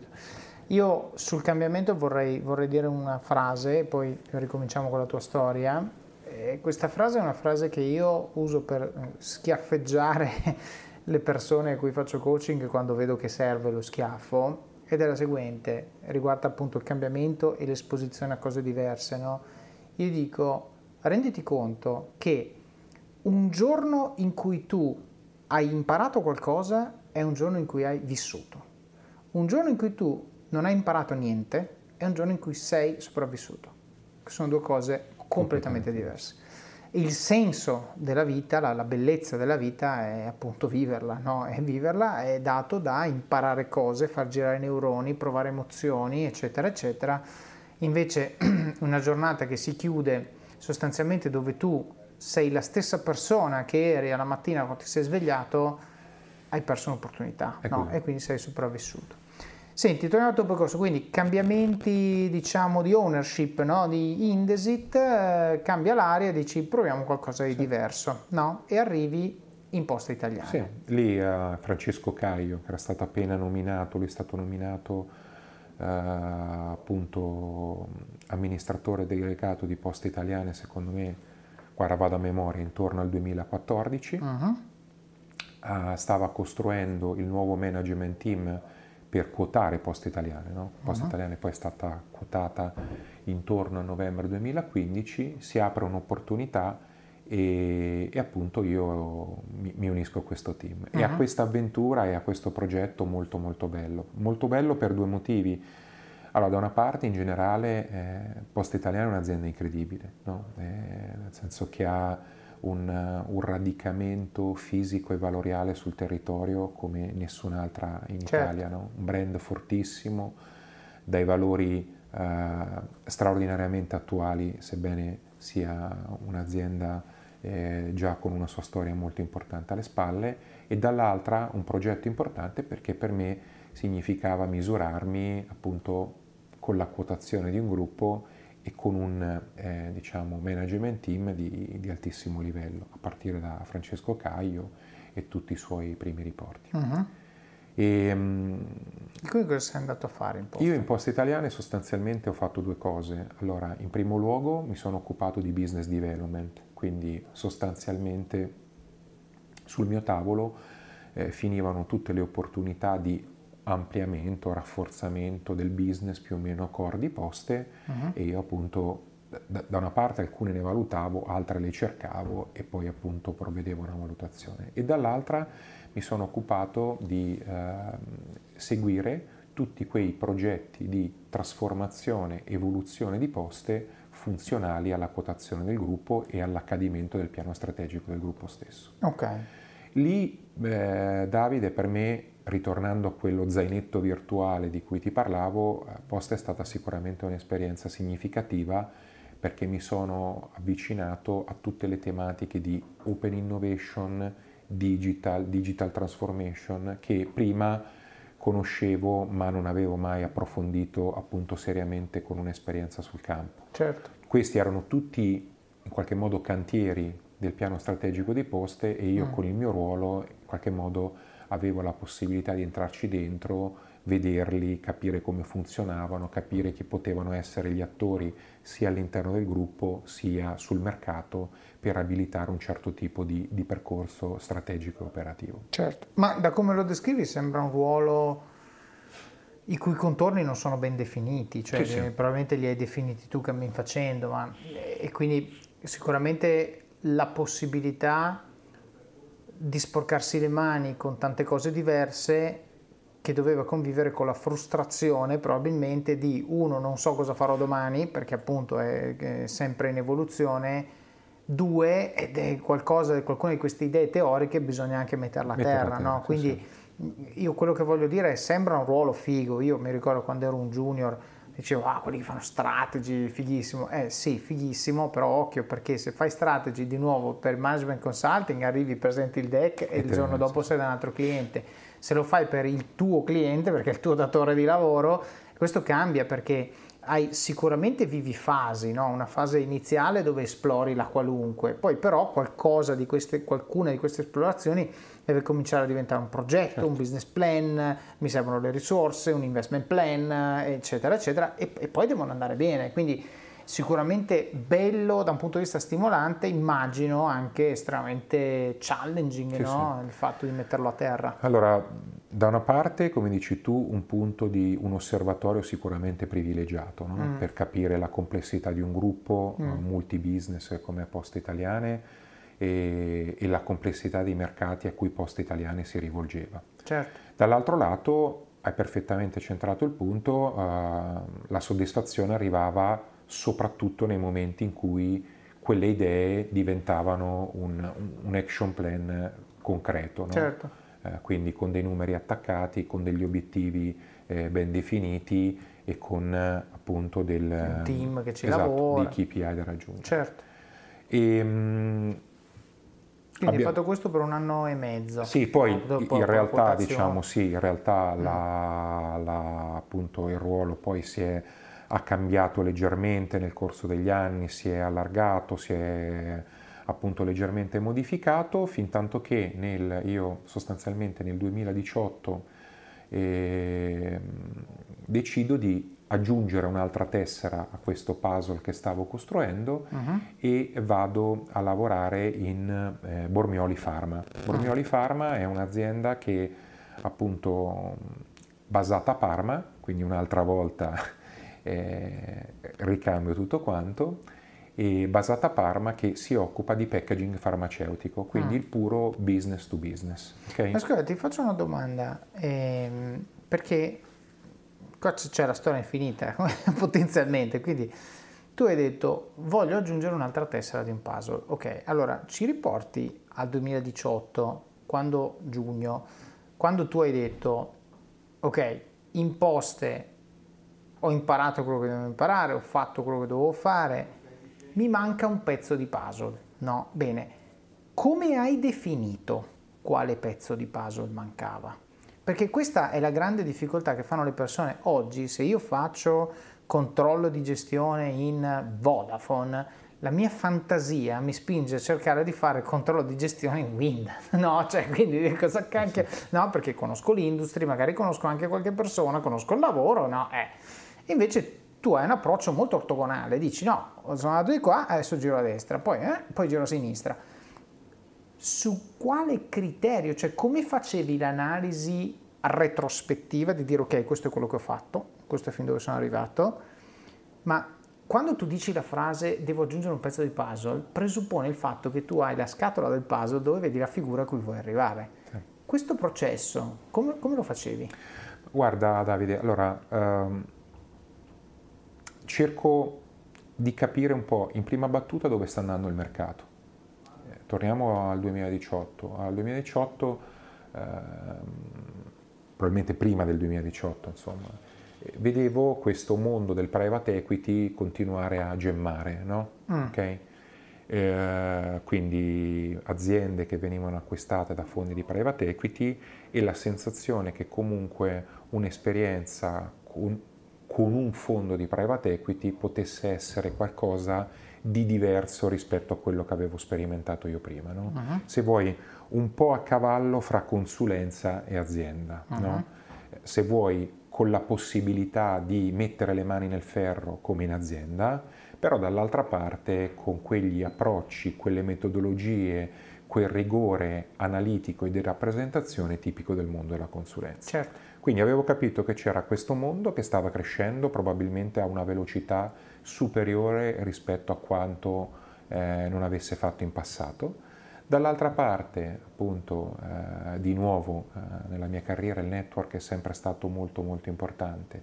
Io sul cambiamento vorrei dire una frase, e poi ricominciamo con la tua storia. E questa frase è una frase che io uso per schiaffeggiare le persone a cui faccio coaching quando vedo che serve lo schiaffo, ed è la seguente, riguarda appunto il cambiamento e l'esposizione a cose diverse, no? Io dico, renditi conto che un giorno in cui tu hai imparato qualcosa è un giorno in cui hai vissuto. Un giorno in cui tu non hai imparato niente è un giorno in cui sei sopravvissuto. Sono due cose completamente diverse. Il senso della vita, la bellezza della vita è appunto viverla, no? E viverla è dato da imparare cose, far girare i neuroni, provare emozioni, eccetera, eccetera. Invece una giornata che si chiude sostanzialmente dove tu sei la stessa persona che eri alla mattina quando ti sei svegliato, hai perso un'opportunità, no? E quindi sei sopravvissuto. Senti, torniamo al tuo percorso, quindi cambiamenti, diciamo, di ownership, no? Di Indesit, cambia l'aria e dici proviamo qualcosa di diverso, no? E arrivi in Poste Italiane. Sì, lì Francesco Caio, che era stato appena nominato, lui è stato nominato appunto amministratore delegato di Poste Italiane, secondo me, guarda vado a memoria, intorno al 2014. Stava costruendo il nuovo management team per quotare Poste Italiane, no? Poste Italiane poi è stata quotata intorno a novembre 2015, si apre un'opportunità e appunto io mi unisco a questo team e a questa avventura e a questo progetto molto molto bello per due motivi. Allora, da una parte in generale Poste Italiane è un'azienda incredibile, no? Nel senso che ha un radicamento fisico e valoriale sul territorio come nessun'altra in Italia, no? Un brand fortissimo, dai valori straordinariamente attuali, sebbene sia un'azienda già con una sua storia molto importante alle spalle, e dall'altra un progetto importante perché per me significava misurarmi appunto con la quotazione di un gruppo e con un diciamo management team di altissimo livello, a partire da Francesco Caio e tutti i suoi primi riporti. E quindi cosa sei andato a fare in Poste? Io in Poste Italiane sostanzialmente ho fatto due cose. Allora, in primo luogo mi sono occupato di business development, quindi sostanzialmente sul mio tavolo finivano tutte le opportunità di ampliamento, rafforzamento del business più o meno core di Poste e io appunto da una parte alcune ne valutavo, altre le cercavo e poi appunto provvedevo a una valutazione, e dall'altra mi sono occupato di seguire tutti quei progetti di trasformazione, evoluzione di Poste funzionali alla quotazione del gruppo e all'accadimento del piano strategico del gruppo stesso. Ok. Lì Davide, per me, ritornando a quello zainetto virtuale di cui ti parlavo, Poste è stata sicuramente un'esperienza significativa perché mi sono avvicinato a tutte le tematiche di open innovation, digital transformation, che prima conoscevo ma non avevo mai approfondito appunto seriamente con un'esperienza sul campo. Certo. Questi erano tutti in qualche modo cantieri del piano strategico di Poste e io con il mio ruolo in qualche modo avevo la possibilità di entrarci dentro, vederli, capire come funzionavano, capire chi potevano essere gli attori sia all'interno del gruppo sia sul mercato per abilitare un certo tipo di percorso strategico e operativo. Certo, ma da come lo descrivi sembra un ruolo i cui contorni non sono ben definiti, cioè Sì. probabilmente li hai definiti tu cammin facendo, e quindi sicuramente la possibilità di sporcarsi le mani con tante cose diverse, che doveva convivere con la frustrazione probabilmente di uno, non so cosa farò domani perché appunto è sempre in evoluzione, due, ed è qualcuna di queste idee teoriche bisogna anche metterla a terra, no? Sì, Quindi sì. io quello che voglio dire è sembra un ruolo figo. Io mi ricordo quando ero un junior dicevo quelli che fanno strategy, fighissimo. Sì, fighissimo, però occhio, perché se fai strategy di nuovo per management consulting arrivi, presenti il deck e il giorno dopo sei da un altro cliente. Se lo fai per il tuo cliente, perché è il tuo datore di lavoro, questo cambia, perché sicuramente vivi fasi, no? Una fase iniziale dove esplori la qualunque, poi però qualcuna di queste esplorazioni deve cominciare a diventare un progetto, certo, un business plan, mi servono le risorse, un investment plan, eccetera, eccetera, e poi devono andare bene. Quindi sicuramente bello da un punto di vista stimolante, immagino anche estremamente challenging, no? Il fatto di metterlo a terra. Allora, da una parte, come dici tu, un punto di un osservatorio sicuramente privilegiato, no? Per capire la complessità di un gruppo multibusiness come Poste Italiane e la complessità dei mercati a cui Poste Italiane si rivolgeva. Certo. Dall'altro lato, hai perfettamente centrato il punto, la soddisfazione arrivava soprattutto nei momenti in cui quelle idee diventavano un action plan concreto, no? Certo. Quindi con dei numeri attaccati, con degli obiettivi ben definiti e con appunto un team che ci esatto, lavora, di KPI da raggiungere. Certo. Quindi hai fatto questo per 1 anno e mezzo. Sì, poi in realtà appunto il ruolo poi ha cambiato leggermente nel corso degli anni, si è allargato, si è appunto leggermente modificato, fin tanto che io sostanzialmente nel 2018 decido di aggiungere un'altra tessera a questo puzzle che stavo costruendo e vado a lavorare in Bormioli Pharma. Bormioli Pharma è un'azienda che appunto basata a Parma, quindi un'altra volta ricambio tutto quanto, e basata a Parma che si occupa di packaging farmaceutico, quindi il puro business to business. Okay? Ma scusa, ti faccio una domanda, perché qua c'è la storia infinita potenzialmente, quindi tu hai detto voglio aggiungere un'altra tessera di un puzzle. Ok, allora ci riporti al 2018, giugno, quando tu hai detto ok, imposte, ho imparato quello che dovevo imparare, ho fatto quello che dovevo fare, mi manca un pezzo di puzzle, no? Bene, come hai definito quale pezzo di puzzle mancava? Perché questa è la grande difficoltà che fanno le persone oggi. Se io faccio controllo di gestione in Vodafone, la mia fantasia mi spinge a cercare di fare controllo di gestione in Wind, no? Cioè, quindi cosa cacchio? No, perché conosco l'industria, magari conosco anche qualche persona, conosco il lavoro, no? Invece tu hai un approccio molto ortogonale, dici no, sono andato di qua, adesso giro a destra, poi giro a sinistra. Su quale criterio, cioè come facevi l'analisi retrospettiva di dire ok, questo è quello che ho fatto, questo è fin dove sono arrivato, ma quando tu dici la frase devo aggiungere un pezzo di puzzle, presuppone il fatto che tu hai la scatola del puzzle dove vedi la figura a cui vuoi arrivare. Sì. Questo processo, come lo facevi? Guarda Davide, allora cerco di capire un po' in prima battuta dove sta andando il mercato. Torniamo al 2018. Al 2018, probabilmente prima del 2018, insomma, vedevo questo mondo del private equity continuare a gemmare, no? Okay? Quindi aziende che venivano acquistate da fondi di private equity e la sensazione che comunque un'esperienza con un fondo di private equity potesse essere qualcosa di diverso rispetto a quello che avevo sperimentato io prima, no? Se vuoi, un po' a cavallo fra consulenza e azienda, no? Se vuoi, con la possibilità di mettere le mani nel ferro come in azienda, però dall'altra parte con quegli approcci, quelle metodologie, quel rigore analitico e di rappresentazione tipico del mondo della consulenza. Certo. Quindi avevo capito che c'era questo mondo che stava crescendo probabilmente a una velocità superiore rispetto a quanto non avesse fatto in passato. Dall'altra parte, appunto, di nuovo nella mia carriera il network è sempre stato molto molto importante.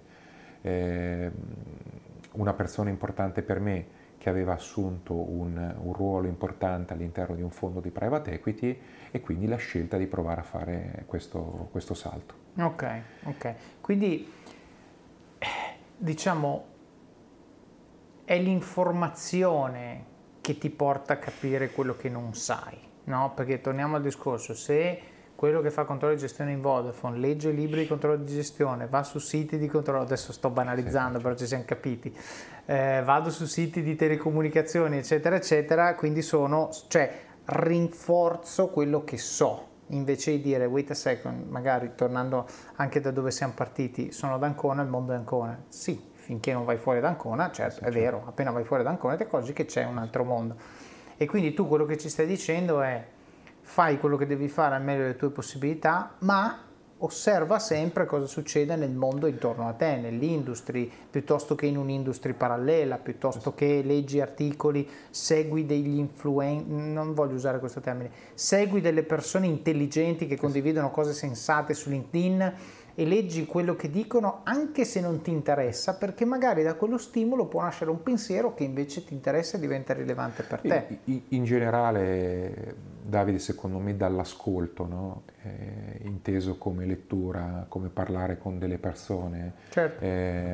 Una persona importante per me che aveva assunto un ruolo importante all'interno di un fondo di private equity e quindi la scelta di provare a fare questo salto. Ok. Quindi diciamo è l'informazione che ti porta a capire quello che non sai, no? Perché torniamo al discorso, se quello che fa controllo di gestione in Vodafone legge libri di controllo di gestione, va su siti di controllo, adesso sto banalizzando, però ci siamo capiti, vado su siti di telecomunicazioni eccetera eccetera, quindi rinforzo quello che so, invece di dire wait a second, magari tornando anche da dove siamo partiti, sono ad Ancona, il mondo è Ancona, sì, finché non vai fuori da Ancona, certo, è vero, appena vai fuori da Ancona ti accorgi che c'è un altro mondo, e quindi tu quello che ci stai dicendo è fai quello che devi fare al meglio delle tue possibilità, ma osserva sempre cosa succede nel mondo intorno a te, nell'industria, piuttosto che in un'industria parallela, piuttosto che leggi articoli, segui degli influencer, non voglio usare questo termine, segui delle persone intelligenti che condividono cose sensate su LinkedIn e leggi quello che dicono anche se non ti interessa, perché magari da quello stimolo può nascere un pensiero che invece ti interessa e diventa rilevante per te. In generale, Davide, secondo me dall'ascolto, no? Inteso come lettura, come parlare con delle persone, certo.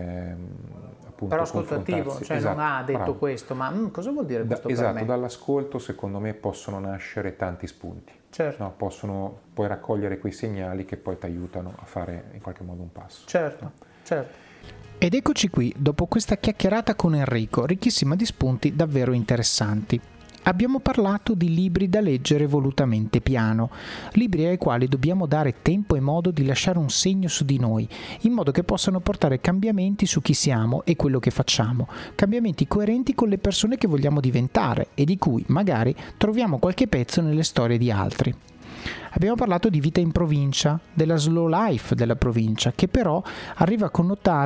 Appunto, però ascoltativo, cioè esatto, non ha detto bravo. questo, ma cosa vuol dire questo per esatto, me? dall'ascolto secondo me possono nascere tanti spunti. Certo. No? Puoi raccogliere quei segnali che poi ti aiutano a fare in qualche modo un passo. Certo. Ed eccoci qui, dopo questa chiacchierata con Enrico, ricchissima di spunti davvero interessanti. Abbiamo parlato di libri da leggere volutamente piano, libri ai quali dobbiamo dare tempo e modo di lasciare un segno su di noi, in modo che possano portare cambiamenti su chi siamo e quello che facciamo, cambiamenti coerenti con le persone che vogliamo diventare e di cui magari troviamo qualche pezzo nelle storie di altri. Abbiamo parlato di vita in provincia, della slow life della provincia, che però arrivi a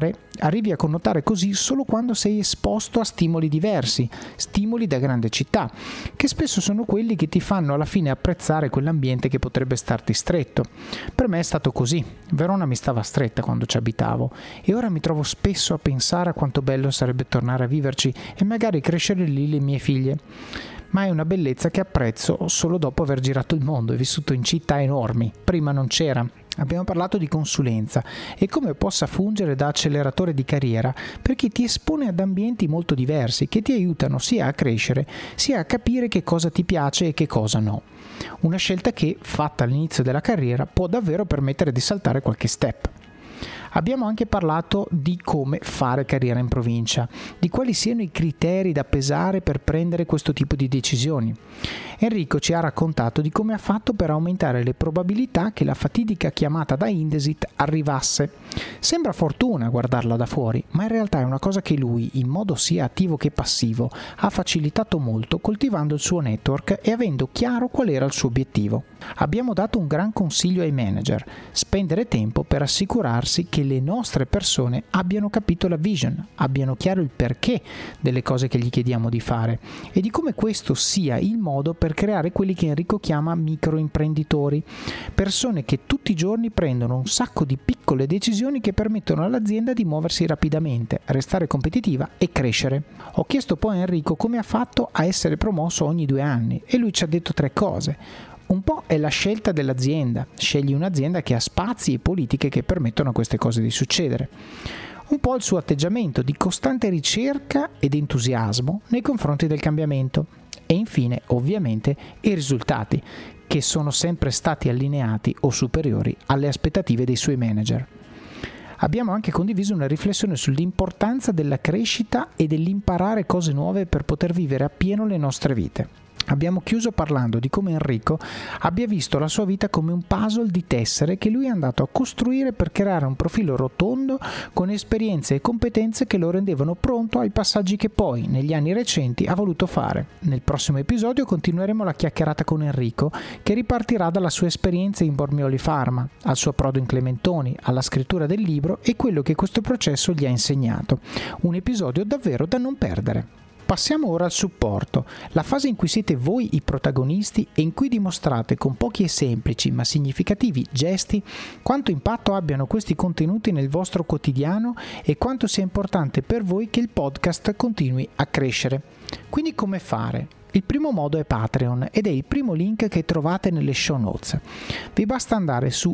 connotare così solo quando sei esposto a stimoli diversi, stimoli da grande città, che spesso sono quelli che ti fanno alla fine apprezzare quell'ambiente che potrebbe starti stretto. Per me è stato così. Verona mi stava stretta quando ci abitavo e ora mi trovo spesso a pensare a quanto bello sarebbe tornare a viverci e magari crescere lì le mie figlie. Ma è una bellezza che apprezzo solo dopo aver girato il mondo e vissuto in città enormi. Prima non c'era. Abbiamo parlato di consulenza e come possa fungere da acceleratore di carriera, perché ti espone ad ambienti molto diversi che ti aiutano sia a crescere sia a capire che cosa ti piace e che cosa no. Una scelta che, fatta all'inizio della carriera, può davvero permettere di saltare qualche step. Abbiamo anche parlato di come fare carriera in provincia, di quali siano i criteri da pesare per prendere questo tipo di decisioni. Enrico ci ha raccontato di come ha fatto per aumentare le probabilità che la fatidica chiamata da Indesit arrivasse. Sembra fortuna guardarla da fuori, ma in realtà è una cosa che lui, in modo sia attivo che passivo, ha facilitato molto coltivando il suo network e avendo chiaro qual era il suo obiettivo. Abbiamo dato un gran consiglio ai manager: spendere tempo per assicurarsi che le nostre persone abbiano capito la vision, abbiano chiaro il perché delle cose che gli chiediamo di fare e di come questo sia il modo per creare quelli che Enrico chiama microimprenditori, persone che tutti i giorni prendono un sacco di piccole decisioni che permettono all'azienda di muoversi rapidamente, restare competitiva e crescere. Ho chiesto poi a Enrico come ha fatto a essere promosso ogni 2 anni e lui ci ha detto 3 cose. Un po' è la scelta dell'azienda, scegli un'azienda che ha spazi e politiche che permettono a queste cose di succedere. Un po' il suo atteggiamento di costante ricerca ed entusiasmo nei confronti del cambiamento. E infine, ovviamente, i risultati, che sono sempre stati allineati o superiori alle aspettative dei suoi manager. Abbiamo anche condiviso una riflessione sull'importanza della crescita e dell'imparare cose nuove per poter vivere appieno le nostre vite. Abbiamo chiuso parlando di come Enrico abbia visto la sua vita come un puzzle di tessere che lui è andato a costruire per creare un profilo rotondo con esperienze e competenze che lo rendevano pronto ai passaggi che poi, negli anni recenti, ha voluto fare. Nel prossimo episodio continueremo la chiacchierata con Enrico, che ripartirà dalla sua esperienza in Bormioli Pharma, al suo approdo in Clementoni, alla scrittura del libro e quello che questo processo gli ha insegnato. Un episodio davvero da non perdere. Passiamo ora al supporto, la fase in cui siete voi i protagonisti e in cui dimostrate con pochi e semplici ma significativi gesti quanto impatto abbiano questi contenuti nel vostro quotidiano e quanto sia importante per voi che il podcast continui a crescere. Quindi come fare? Il primo modo è Patreon ed è il primo link che trovate nelle show notes. Vi basta andare su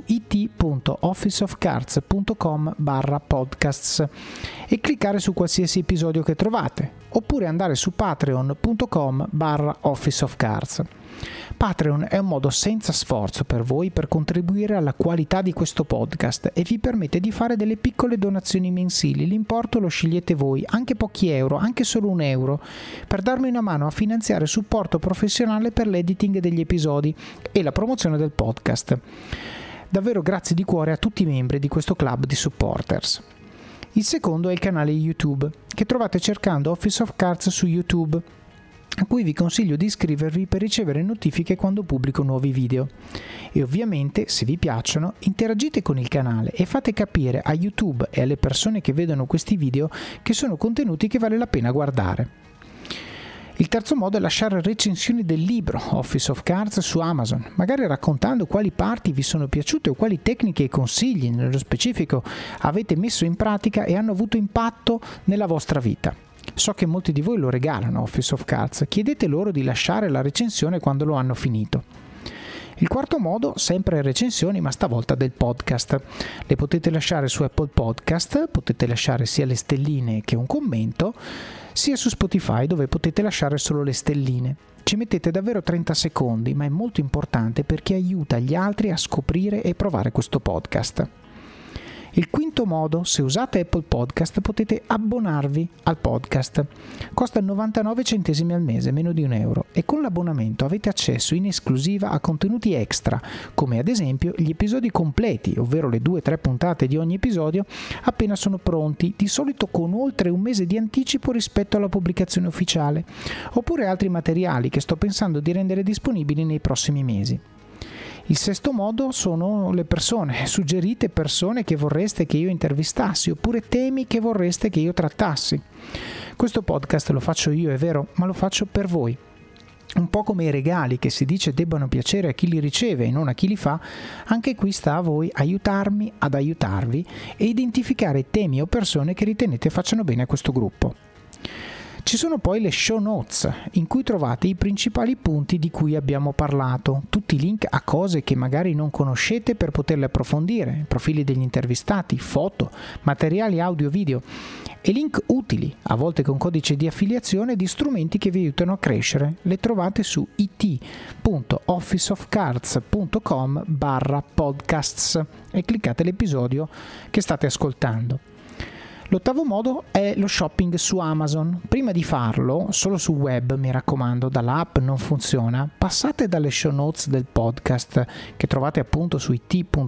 it.officeofcards.com/podcasts e cliccare su qualsiasi episodio che trovate, oppure andare su patreon.com/officeofcards. Patreon è un modo senza sforzo per voi per contribuire alla qualità di questo podcast e vi permette di fare delle piccole donazioni mensili. L'importo lo scegliete voi, anche pochi euro, anche solo €1, per darmi una mano a finanziare supporto professionale per l'editing degli episodi e la promozione del podcast. Davvero grazie di cuore a tutti i membri di questo club di supporters. Il secondo è il canale YouTube, che trovate cercando Office of Cards su YouTube, a cui vi consiglio di iscrivervi per ricevere notifiche quando pubblico nuovi video. E ovviamente, se vi piacciono, interagite con il canale e fate capire a YouTube e alle persone che vedono questi video che sono contenuti che vale la pena guardare. Il terzo modo è lasciare recensioni del libro Office of Cards su Amazon, magari raccontando quali parti vi sono piaciute o quali tecniche e consigli nello specifico avete messo in pratica e hanno avuto impatto nella vostra vita. So che molti di voi lo regalano Office of Cards, chiedete loro di lasciare la recensione quando lo hanno finito. Il quarto modo, sempre recensioni, ma stavolta del podcast. Le potete lasciare su Apple Podcast, potete lasciare sia le stelline che un commento, sia su Spotify dove potete lasciare solo le stelline. Ci mettete davvero 30 secondi, ma è molto importante perché aiuta gli altri a scoprire e provare questo podcast. Il quinto modo, se usate Apple Podcast potete abbonarvi al podcast. Costa 99 centesimi al mese, meno di €1, e con l'abbonamento avete accesso in esclusiva a contenuti extra, come ad esempio gli episodi completi, ovvero le 2-3 puntate di ogni episodio appena sono pronti, di solito con oltre un mese di anticipo rispetto alla pubblicazione ufficiale, oppure altri materiali che sto pensando di rendere disponibili nei prossimi mesi. Il sesto modo sono le persone, suggerite persone che vorreste che io intervistassi oppure temi che vorreste che io trattassi. Questo podcast lo faccio io, è vero, ma lo faccio per voi. Un po' come i regali che si dice debbano piacere a chi li riceve e non a chi li fa, anche qui sta a voi aiutarmi ad aiutarvi e identificare temi o persone che ritenete facciano bene a questo gruppo. Ci sono poi le show notes, in cui trovate i principali punti di cui abbiamo parlato, tutti i link a cose che magari non conoscete per poterle approfondire, profili degli intervistati, foto, materiali audio-video e link utili, a volte con codice di affiliazione, di strumenti che vi aiutano a crescere. Le trovate su it.officeofcards.com/podcasts e cliccate l'episodio che state ascoltando. L'ottavo modo è lo shopping su Amazon. Prima di farlo, solo sul web, mi raccomando, dall'app non funziona, passate dalle show notes del podcast che trovate appunto su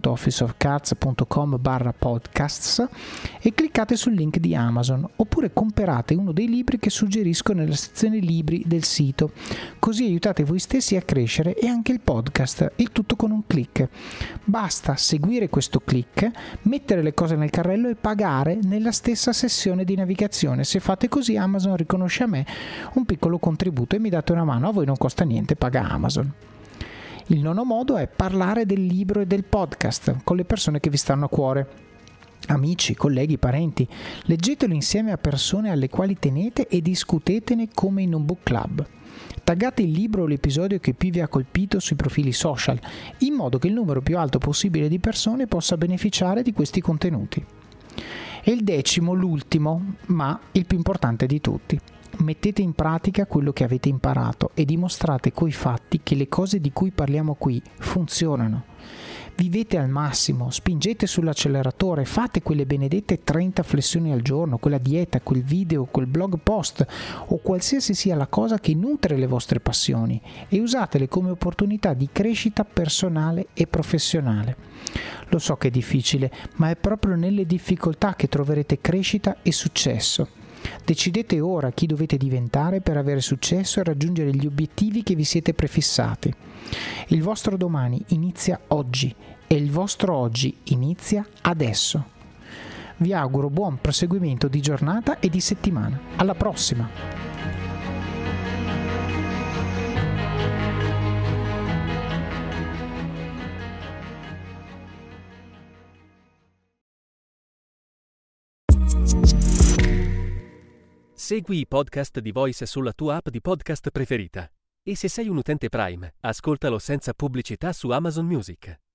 it.officeofcards.com/podcasts e cliccate sul link di Amazon, oppure comprate uno dei libri che suggerisco nella sezione libri del sito, così aiutate voi stessi a crescere e anche il podcast, il tutto con un click. Basta seguire questo click, mettere le cose nel carrello e pagare nella stessa sessione di navigazione. Se fate così, Amazon riconosce a me un piccolo contributo e mi date una mano. A voi non costa niente, paga Amazon. Il nono modo è parlare del libro e del podcast con le persone che vi stanno a cuore. Amici, colleghi, parenti, leggetelo insieme a persone alle quali tenete e discutetene come in un book club. Taggate il libro o l'episodio che più vi ha colpito sui profili social, in modo che il numero più alto possibile di persone possa beneficiare di questi contenuti. E il decimo, l'ultimo, ma il più importante di tutti. Mettete in pratica quello che avete imparato e dimostrate coi fatti che le cose di cui parliamo qui funzionano. Vivete al massimo, spingete sull'acceleratore, fate quelle benedette 30 flessioni al giorno, quella dieta, quel video, quel blog post o qualsiasi sia la cosa che nutre le vostre passioni e usatele come opportunità di crescita personale e professionale. Lo so che è difficile, ma è proprio nelle difficoltà che troverete crescita e successo. Decidete ora chi dovete diventare per avere successo e raggiungere gli obiettivi che vi siete prefissati. Il vostro domani inizia oggi e il vostro oggi inizia adesso. Vi auguro buon proseguimento di giornata e di settimana. Alla prossima! Segui i podcast di Voice sulla tua app di podcast preferita. E se sei un utente Prime, ascoltalo senza pubblicità su Amazon Music.